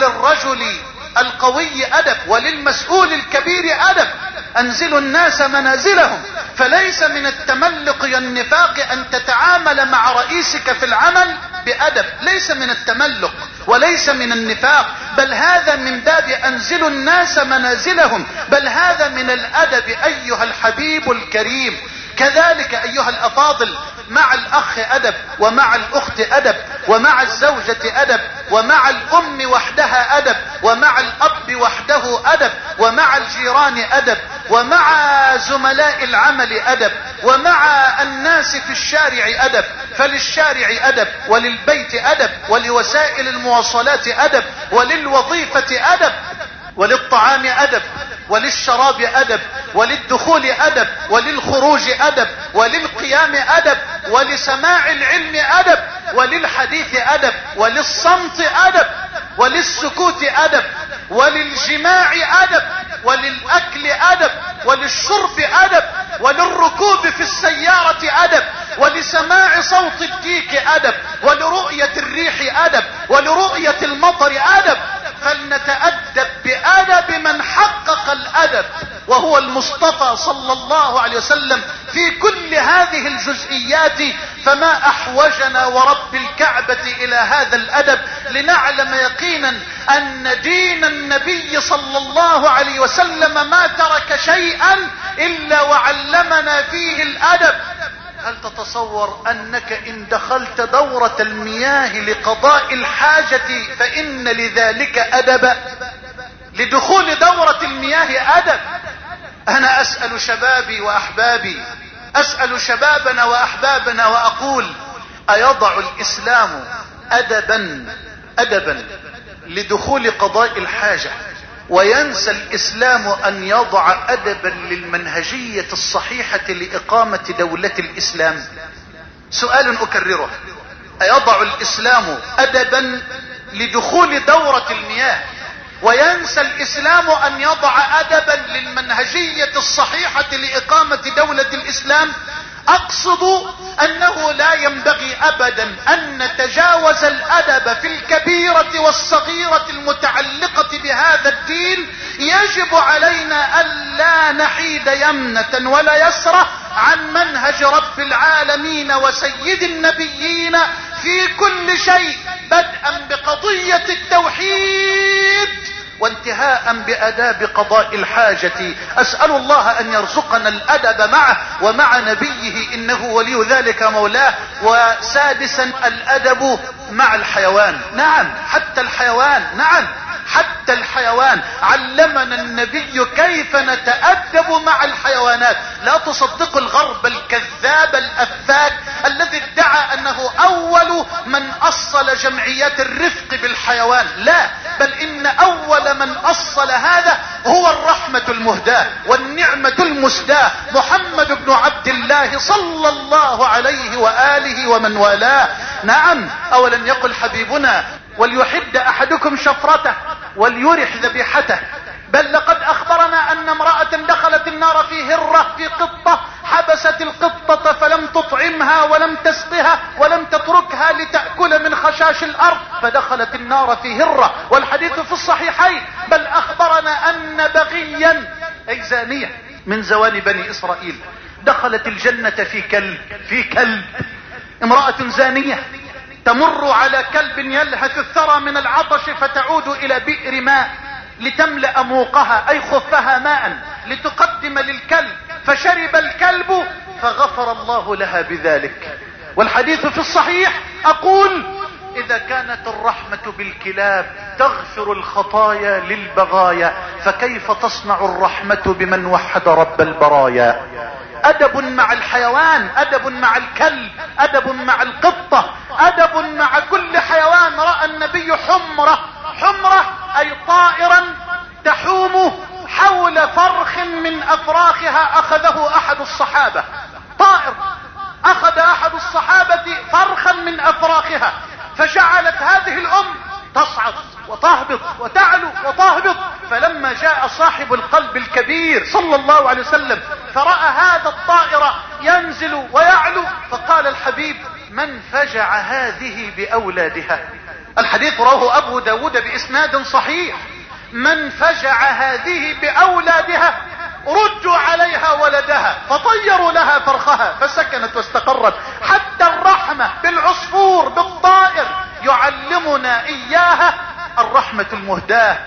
وللرجل القوي أدب، وللمسؤول الكبير أدب. أنزلوا الناس منازلهم. فليس من التملق والنفاق أن تتعامل مع رئيسك في العمل بأدب. ليس من التملق وليس من النفاق، بل هذا من باب أنزلوا الناس منازلهم، بل هذا من الأدب أيها الحبيب الكريم. كذلك أيها الأفاضل مع الأخ أدب، ومع الأخت أدب، ومع الزوجة أدب، ومع الأم وحدها أدب، ومع الأب وحده أدب، ومع الجيران أدب، ومع زملاء العمل أدب، ومع الناس في الشارع أدب. فللشارع أدب، وللبيت أدب، ولوسائل المواصلات أدب، وللوظيفة أدب، وللطعام أدب، وللشراب أدب، وللدخول أدب، وللخروج أدب، وللقيام أدب، ولسماع العلم أدب، وللحديث أدب، وللصمت أدب، وللسكوت أدب، وللجماع أدب، وللأكل أدب، وللشرب أدب، وللركوب في السيارة أدب، ولسماع صوت الديك أدب، ولرؤية الريح أدب، ولرؤية المطر أدب. فلنتأدب بأدب من حقق الأدب، وهو المصطفى صلى الله عليه وسلم في كل هذه الجزئيات. فما أحوجنا ورب الكعبة إلى هذا الأدب لنعلم يقينا أن دين النبي صلى الله عليه وسلم ما ترك شيئا إلا وعلمنا فيه الأدب. هل تتصور أنك إن دخلت دورة المياه لقضاء الحاجة فإن لذلك أدب؟ لدخول دورة المياه أدب. أنا أسأل شبابي وأحبابي، أسأل شبابنا وأحبابنا وأقول: أيضع الإسلام أدبا أدبا لدخول قضاء الحاجة، وينسى الإسلام أن يضع أدبا للمنهجية الصحيحة لإقامة دولة الإسلام؟ سؤال أكرره: أيضع الإسلام أدبا لدخول دورة المياه، وينسى الإسلام أن يضع أدبا للمنهجية الصحيحة لإقامة دولة الإسلام؟ أقصد أنه لا ينبغي أبدا أن نتجاوز الأدب في الكبيرة والصغيرة المتعلقة بهذا الدين. يجب علينا ألا نحيد يمنة ولا يسرة عن منهج رب العالمين وسيد النبيين في كل شيء، بدءا بقضية التوحيد وانتهاء بآداب قضاء الحاجة. أسأل الله أن يرزقنا الأدب معه ومع نبيه، إنه ولي ذلك مولاه. وسادسا الأدب مع الحيوان. نعم، حتى الحيوان، نعم حتى الحيوان علمنا النبي كيف نتأدب مع الحيوانات. لا تصدقوا الغرب الكذاب الأفاك الذي ادعى أنه أول من أصل جمعيات الرفق بالحيوان. لا، بل إن أول من أصل هذا هو الرحمة المهداة والنعمة المسداة محمد بن عبد الله صلى الله عليه وآله ومن والاه. نعم، أولم يقل حبيبنا: وليحد أحدكم شفرته وليرح ذبيحته؟ بل لقد أخبرنا أن امرأة دخلت النار في هرة في قطة، حبست القطة فلم تطعمها ولم تسقها ولم تتركها لتأكل من خشاش الأرض، فدخلت النار في هرة، والحديث في الصحيحين. بل أخبرنا أن بغيا أي زانية من زوان بني إسرائيل دخلت الجنة في كلب في كلب امرأة زانية تمر على كلب يلهث الثرى من العطش، فتعود إلى بئر ماء لتملأ موقها أي خفها ماء لتقدم للكلب، فشرب الكلب فغفر الله لها بذلك. والحديث في الصحيح. أقول: إذا كانت الرحمة بالكلاب تغفر الخطايا للبغايا، فكيف تصنع الرحمة بمن وحد رب البرايا؟ أدب مع الحيوان، أدب مع الكلب، أدب مع القطة، أدب مع كل حيوان. رأى النبي حمرة، حمرة أي طائرا تحوم حول فرخ من أفراخها أخذه أحد الصحابة. طائر أخذ أحد الصحابة فرخا من أفراخها، فجعلت هذه الأم تصعد وتهبط وتعلو وتهبط. فلما جاء صاحب القلب الكبير صلى الله عليه وسلم فرأى هذا الطائر ينزل ويعلو، فقال الحبيب: من فجع هذه بأولادها؟ الحديث رواه أبو داود بإسناد صحيح. من فجع هذه بأولادها ردوا عليها ولدها فطيروا لها فرخها فسكنت واستقرت. حتى الرحمة بالعصفور بالطائر يعلمنا إياها الرحمة المهداة.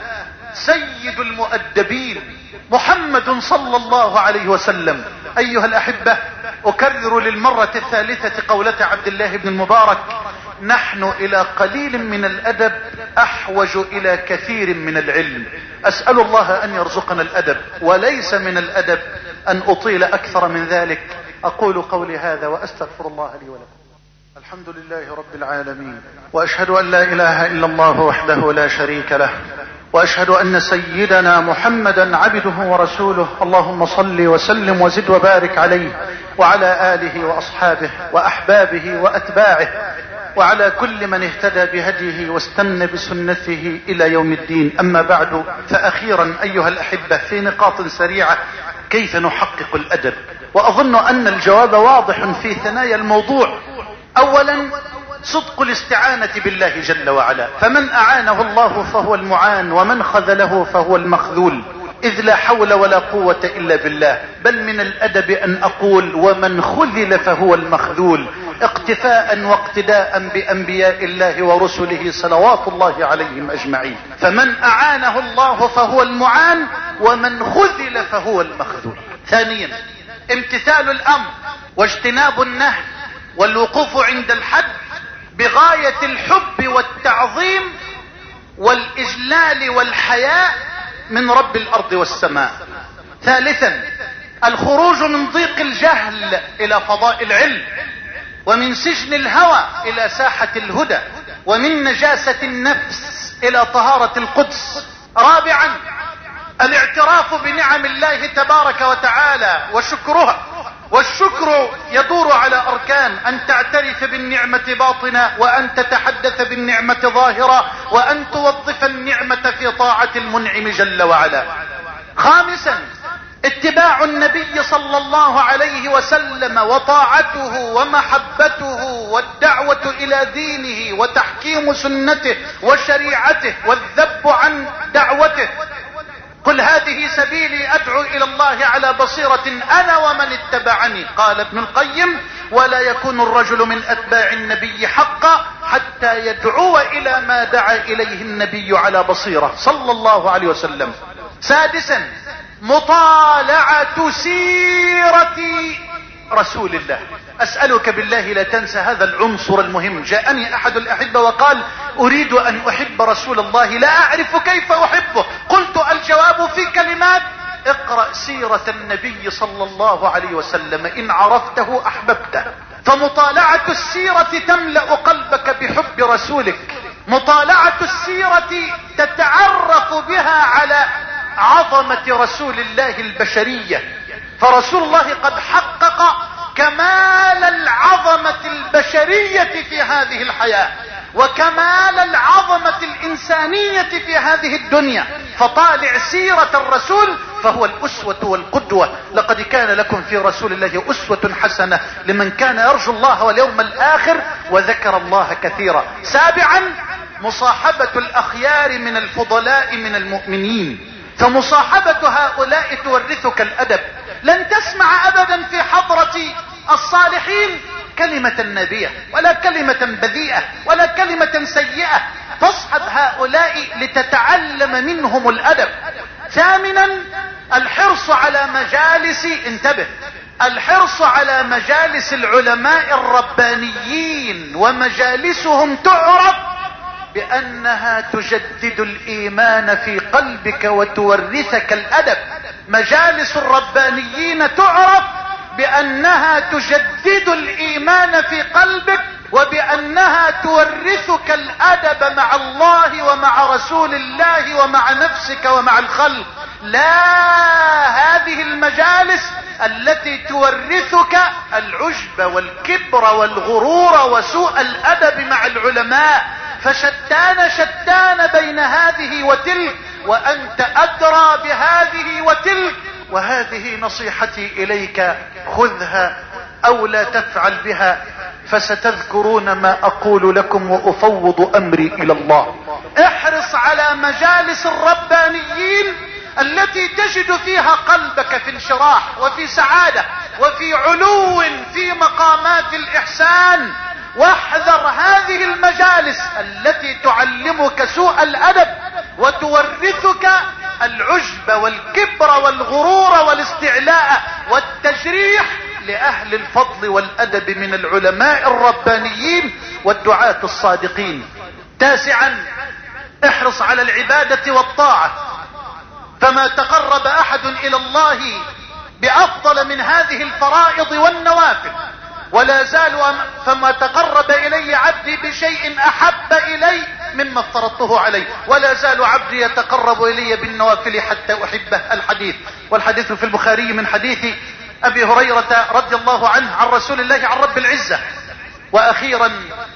سيد المؤدبين محمد صلى الله عليه وسلم. أيها الأحبة، أكرر للمرة الثالثة قولة عبد الله بن المبارك: نحن إلى قليل من الأدب أحوج إلى كثير من العلم. أسأل الله أن يرزقنا الأدب، وليس من الأدب أن أطيل أكثر من ذلك. أقول قولي هذا وأستغفر الله لي ولكم. الحمد لله رب العالمين، وأشهد أن لا إله إلا الله وحده لا شريك له، وأشهد أن سيدنا محمدا عبده ورسوله. اللهم صل وسلم وزد وبارك عليه وعلى آله وأصحابه وأحبابه وأتباعه وعلى كل من اهتدى بهديه واستنى بسنته إلى يوم الدين. أما بعد، فأخيرا أيها الأحبة في نقاط سريعة كيف نحقق الأدب؟ وأظن أن الجواب واضح في ثنايا الموضوع. أولا، صدق الاستعانة بالله جل وعلا، فمن أعانه الله فهو المعان، ومن خذله فهو المخذول، إذ لا حول ولا قوة إلا بالله. بل من الأدب أن أقول: ومن خذل فهو المخذول، اقتفاء واقتداء بأنبياء الله ورسله صلوات الله عليهم أجمعين. فمن أعانه الله فهو المعان، ومن خذل فهو المخذول. ثانيا، امتثال الأمر واجتناب النهي والوقوف عند الحد بغاية الحب والتعظيم والإجلال والحياء من رب الأرض والسماء. ثالثا، الخروج من ضيق الجهل إلى فضاء العلم، ومن سجن الهوى إلى ساحة الهدى، ومن نجاسة النفس إلى طهارة القدس. رابعا، الاعتراف بنعم الله تبارك وتعالى وشكرها، والشكر يدور على أركان: أن تعترف بالنعمة باطنة، وأن تتحدث بالنعمة ظاهرة، وأن توظف النعمة في طاعة المنعم جل وعلا. خامسا، اتباع النبي صلى الله عليه وسلم وطاعته ومحبته والدعوة إلى دينه وتحكيم سنته وشريعته والذب عن دعوته. قل هذه سبيلي أدعو إلى الله على بصيرة أنا ومن اتبعني. قال ابن القيم: ولا يكون الرجل من أتباع النبي حقا حتى يدعو إلى ما دعا إليه النبي على بصيرة صلى الله عليه وسلم. سادسا، مطالعة سيرة رسول الله. أسألك بالله لا تنسى هذا العنصر المهم. جاءني أحد الأحبة وقال: أريد أن أحب رسول الله، لا أعرف كيف أحبه. قلت: الجواب في كلمات: اقرأ سيرة النبي صلى الله عليه وسلم، إن عرفته أحببته. فمطالعة السيرة تملأ قلبك بحب رسولك. مطالعة السيرة تتعرف بها على عظمة رسول الله البشرية، فرسول الله قد حقق كمال العظمة البشرية في هذه الحياة وكمال العظمة الإنسانية في هذه الدنيا. فطالع سيرة الرسول فهو الأسوة والقدوة. لقد كان لكم في رسول الله أسوة حسنة لمن كان يرجو الله واليوم الآخر وذكر الله كثيرا. سابعا، مصاحبة الأخيار من الفضلاء من المؤمنين، فمصاحبة هؤلاء تورثك الأدب. لن تسمع أبدا في حضرة الصالحين كلمة نبية ولا كلمة بذيئة ولا كلمة سيئة. تصحب هؤلاء لتتعلم منهم الأدب. ثامنا، الحرص على مجالس انتبه الحرص على مجالس العلماء الربانيين، ومجالسهم تعرف بأنها تجدد الإيمان في قلبك وتورثك الأدب. مجالس الربانيين تعرف بأنها تجدد الإيمان في قلبك، وبأنها تورثك الأدب مع الله ومع رسول الله ومع نفسك ومع الخلق. لا، هذه المجالس التي تورثك العجب والكبر والغرور وسوء الأدب مع العلماء. فشتان شتان بين هذه وتلك، وأنت أدرى بهذه وتلك. وهذه نصيحتي إليك، خذها أو لا تفعل بها، فستذكرون ما أقول لكم وأفوض أمري إلى الله. احرص على مجالس الربانيين التي تجد فيها قلبك في انشراح وفي سعادة وفي علو في مقامات الإحسان. واحذر هذه المجالس التي تعلمك سوء الأدب وتورثك العجب والكبر والغرور والاستعلاء والتجريح لأهل الفضل والأدب من العلماء الربانيين والدعاة الصادقين. تاسعا، احرص على العبادة والطاعة، فما تقرب أحد إلى الله بأفضل من هذه الفرائض والنوافل. ولا زال فما تقرب إلي عبدي بشيء أحب إلي مما افترضته عليه، ولا زال عبدي يتقرب إلي بالنوافل حتى أحبه. الحديث، والحديث في البخاري من حديث أبي هريرة رضي الله عنه عن رسول الله عن رب العزة. وأخيرا،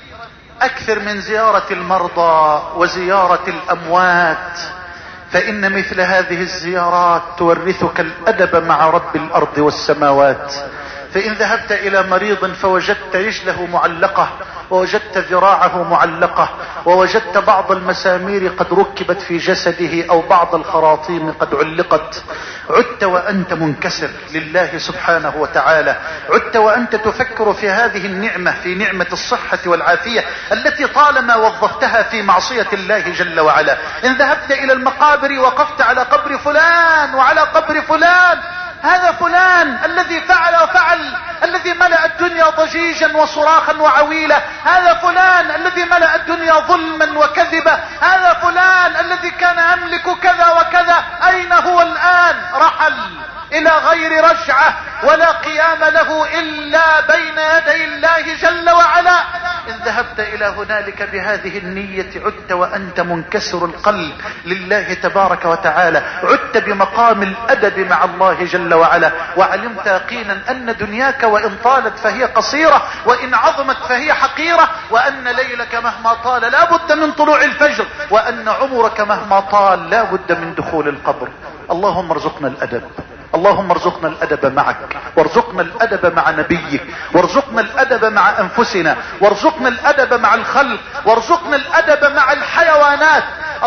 أكثر من زيارة المرضى وزيارة الأموات، فإن مثل هذه الزيارات تورثك الأدب مع رب الأرض والسماوات. فإن ذهبت إلى مريض فوجدت رجله معلقة، ووجدت ذراعه معلقة، ووجدت بعض المسامير قد ركبت في جسده أو بعض الخراطيم قد علقت، عدت وأنت منكسر لله سبحانه وتعالى، عدت وأنت تفكر في هذه النعمة، في نعمة الصحة والعافية التي طالما وظفتها في معصية الله جل وعلا. إن ذهبت إلى المقابر وقفت على قبر فلان وعلى قبر فلان، هذا فلان الذي فعل وفعل، الذي ملأ الدنيا ضجيجا وصراخا وعويلا، هذا فلان الذي ملأ الدنيا ظلما وكذبا، هذا فلان الذي كان يملك كذا وكذا، أين هو الآن؟ رحل إلى غير رجعة ولا قيام له إلا بين يدي الله جل وعلا. إن ذهبت إلى هنالك بهذه النية عدت وأنت منكسر القلب لله تبارك وتعالى، عدت بمقام الأدب مع الله جل وعلا، وعلمت يقينا أن دنياك وإن طالت فهي قصيرة، وإن عظمت فهي حقيرة، وأن ليلك مهما طال لا بد من طلوع الفجر، وأن عمرك مهما طال لا بد من دخول القبر. اللهم ارزقنا الأدب، اللهم ارزقنا الأدب معك، وارزقنا الأدب مع نبيك، وارزقنا الأدب مع أنفسنا، وارزقنا الأدب مع الخلق، وارزقنا الأدب مع الحيوانات.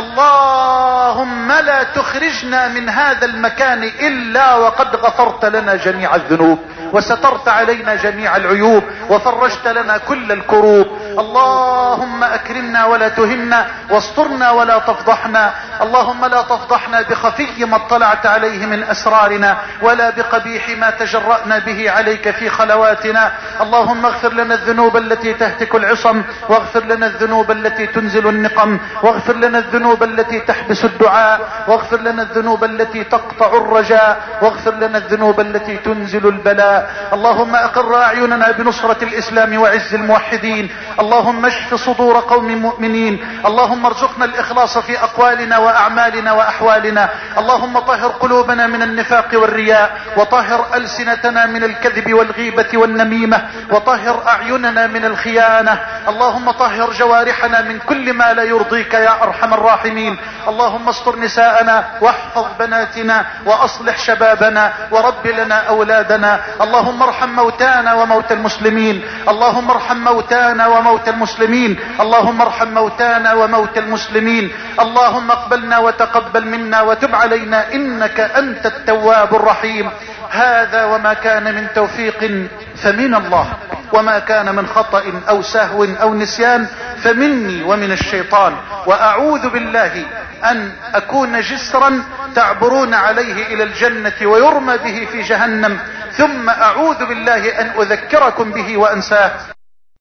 اللهم لا تخرجنا من هذا المكان إلا وقد غفرت لنا جميع الذنوب، وسترت علينا جميع العيوب، وفرجت لنا كل الكروب. اللهم أكرمنا ولا تهنا، واسترنا ولا تفضحنا. اللهم لا تفضحنا بخفي ما اطلعت عليه من أسرارنا، ولا بقبيح ما تجرأنا به عليك في خلواتنا. اللهم اغفر لنا الذنوب التي تهتك العصم، واغفر لنا الذنوب التي تنزل النقم، واغفر لنا الذنوب التي تحبس الدعاء، واغفر لنا الذنوب التي تقطع الرجاء، واغفر لنا الذنوب التي تنزل البلاء. اللهم أقر أعيننا بنصرة الإسلام وعز الموحدين. اللهم اشف صدور قوم مؤمنين. اللهم ارزقنا الإخلاص في أقوالنا وأعمالنا وأحوالنا. اللهم طهر قلوبنا من النفاق والرياء، وطهر ألسنتنا من الكذب والغيبة والنميمة، وطهر أعيننا من الخيانة. اللهم طهر جوارحنا من كل ما لا يرضيك يا أرحم الراحمين. اللهم استر نساءنا، واحفظ بناتنا، وأصلح شبابنا، ورب لنا أولادنا. اللهم ارحم موتانا وموتى المسلمين، اللهم ارحم موتانا وموتى المسلمين، اللهم ارحم موتانا وموتى المسلمين. اللهم اقبلنا وتقبل منا وتب علينا إنك أنت التواب الرحيم. هذا وما كان من توفيق فمن الله، وما كان من خطأ أو سهو أو نسيان فمني ومن الشيطان. وأعوذ بالله أن أكون جسرا تعبرون عليه إلى الجنة ويرمى به في جهنم، ثم أعوذ بالله أن أذكركم به وأنساه.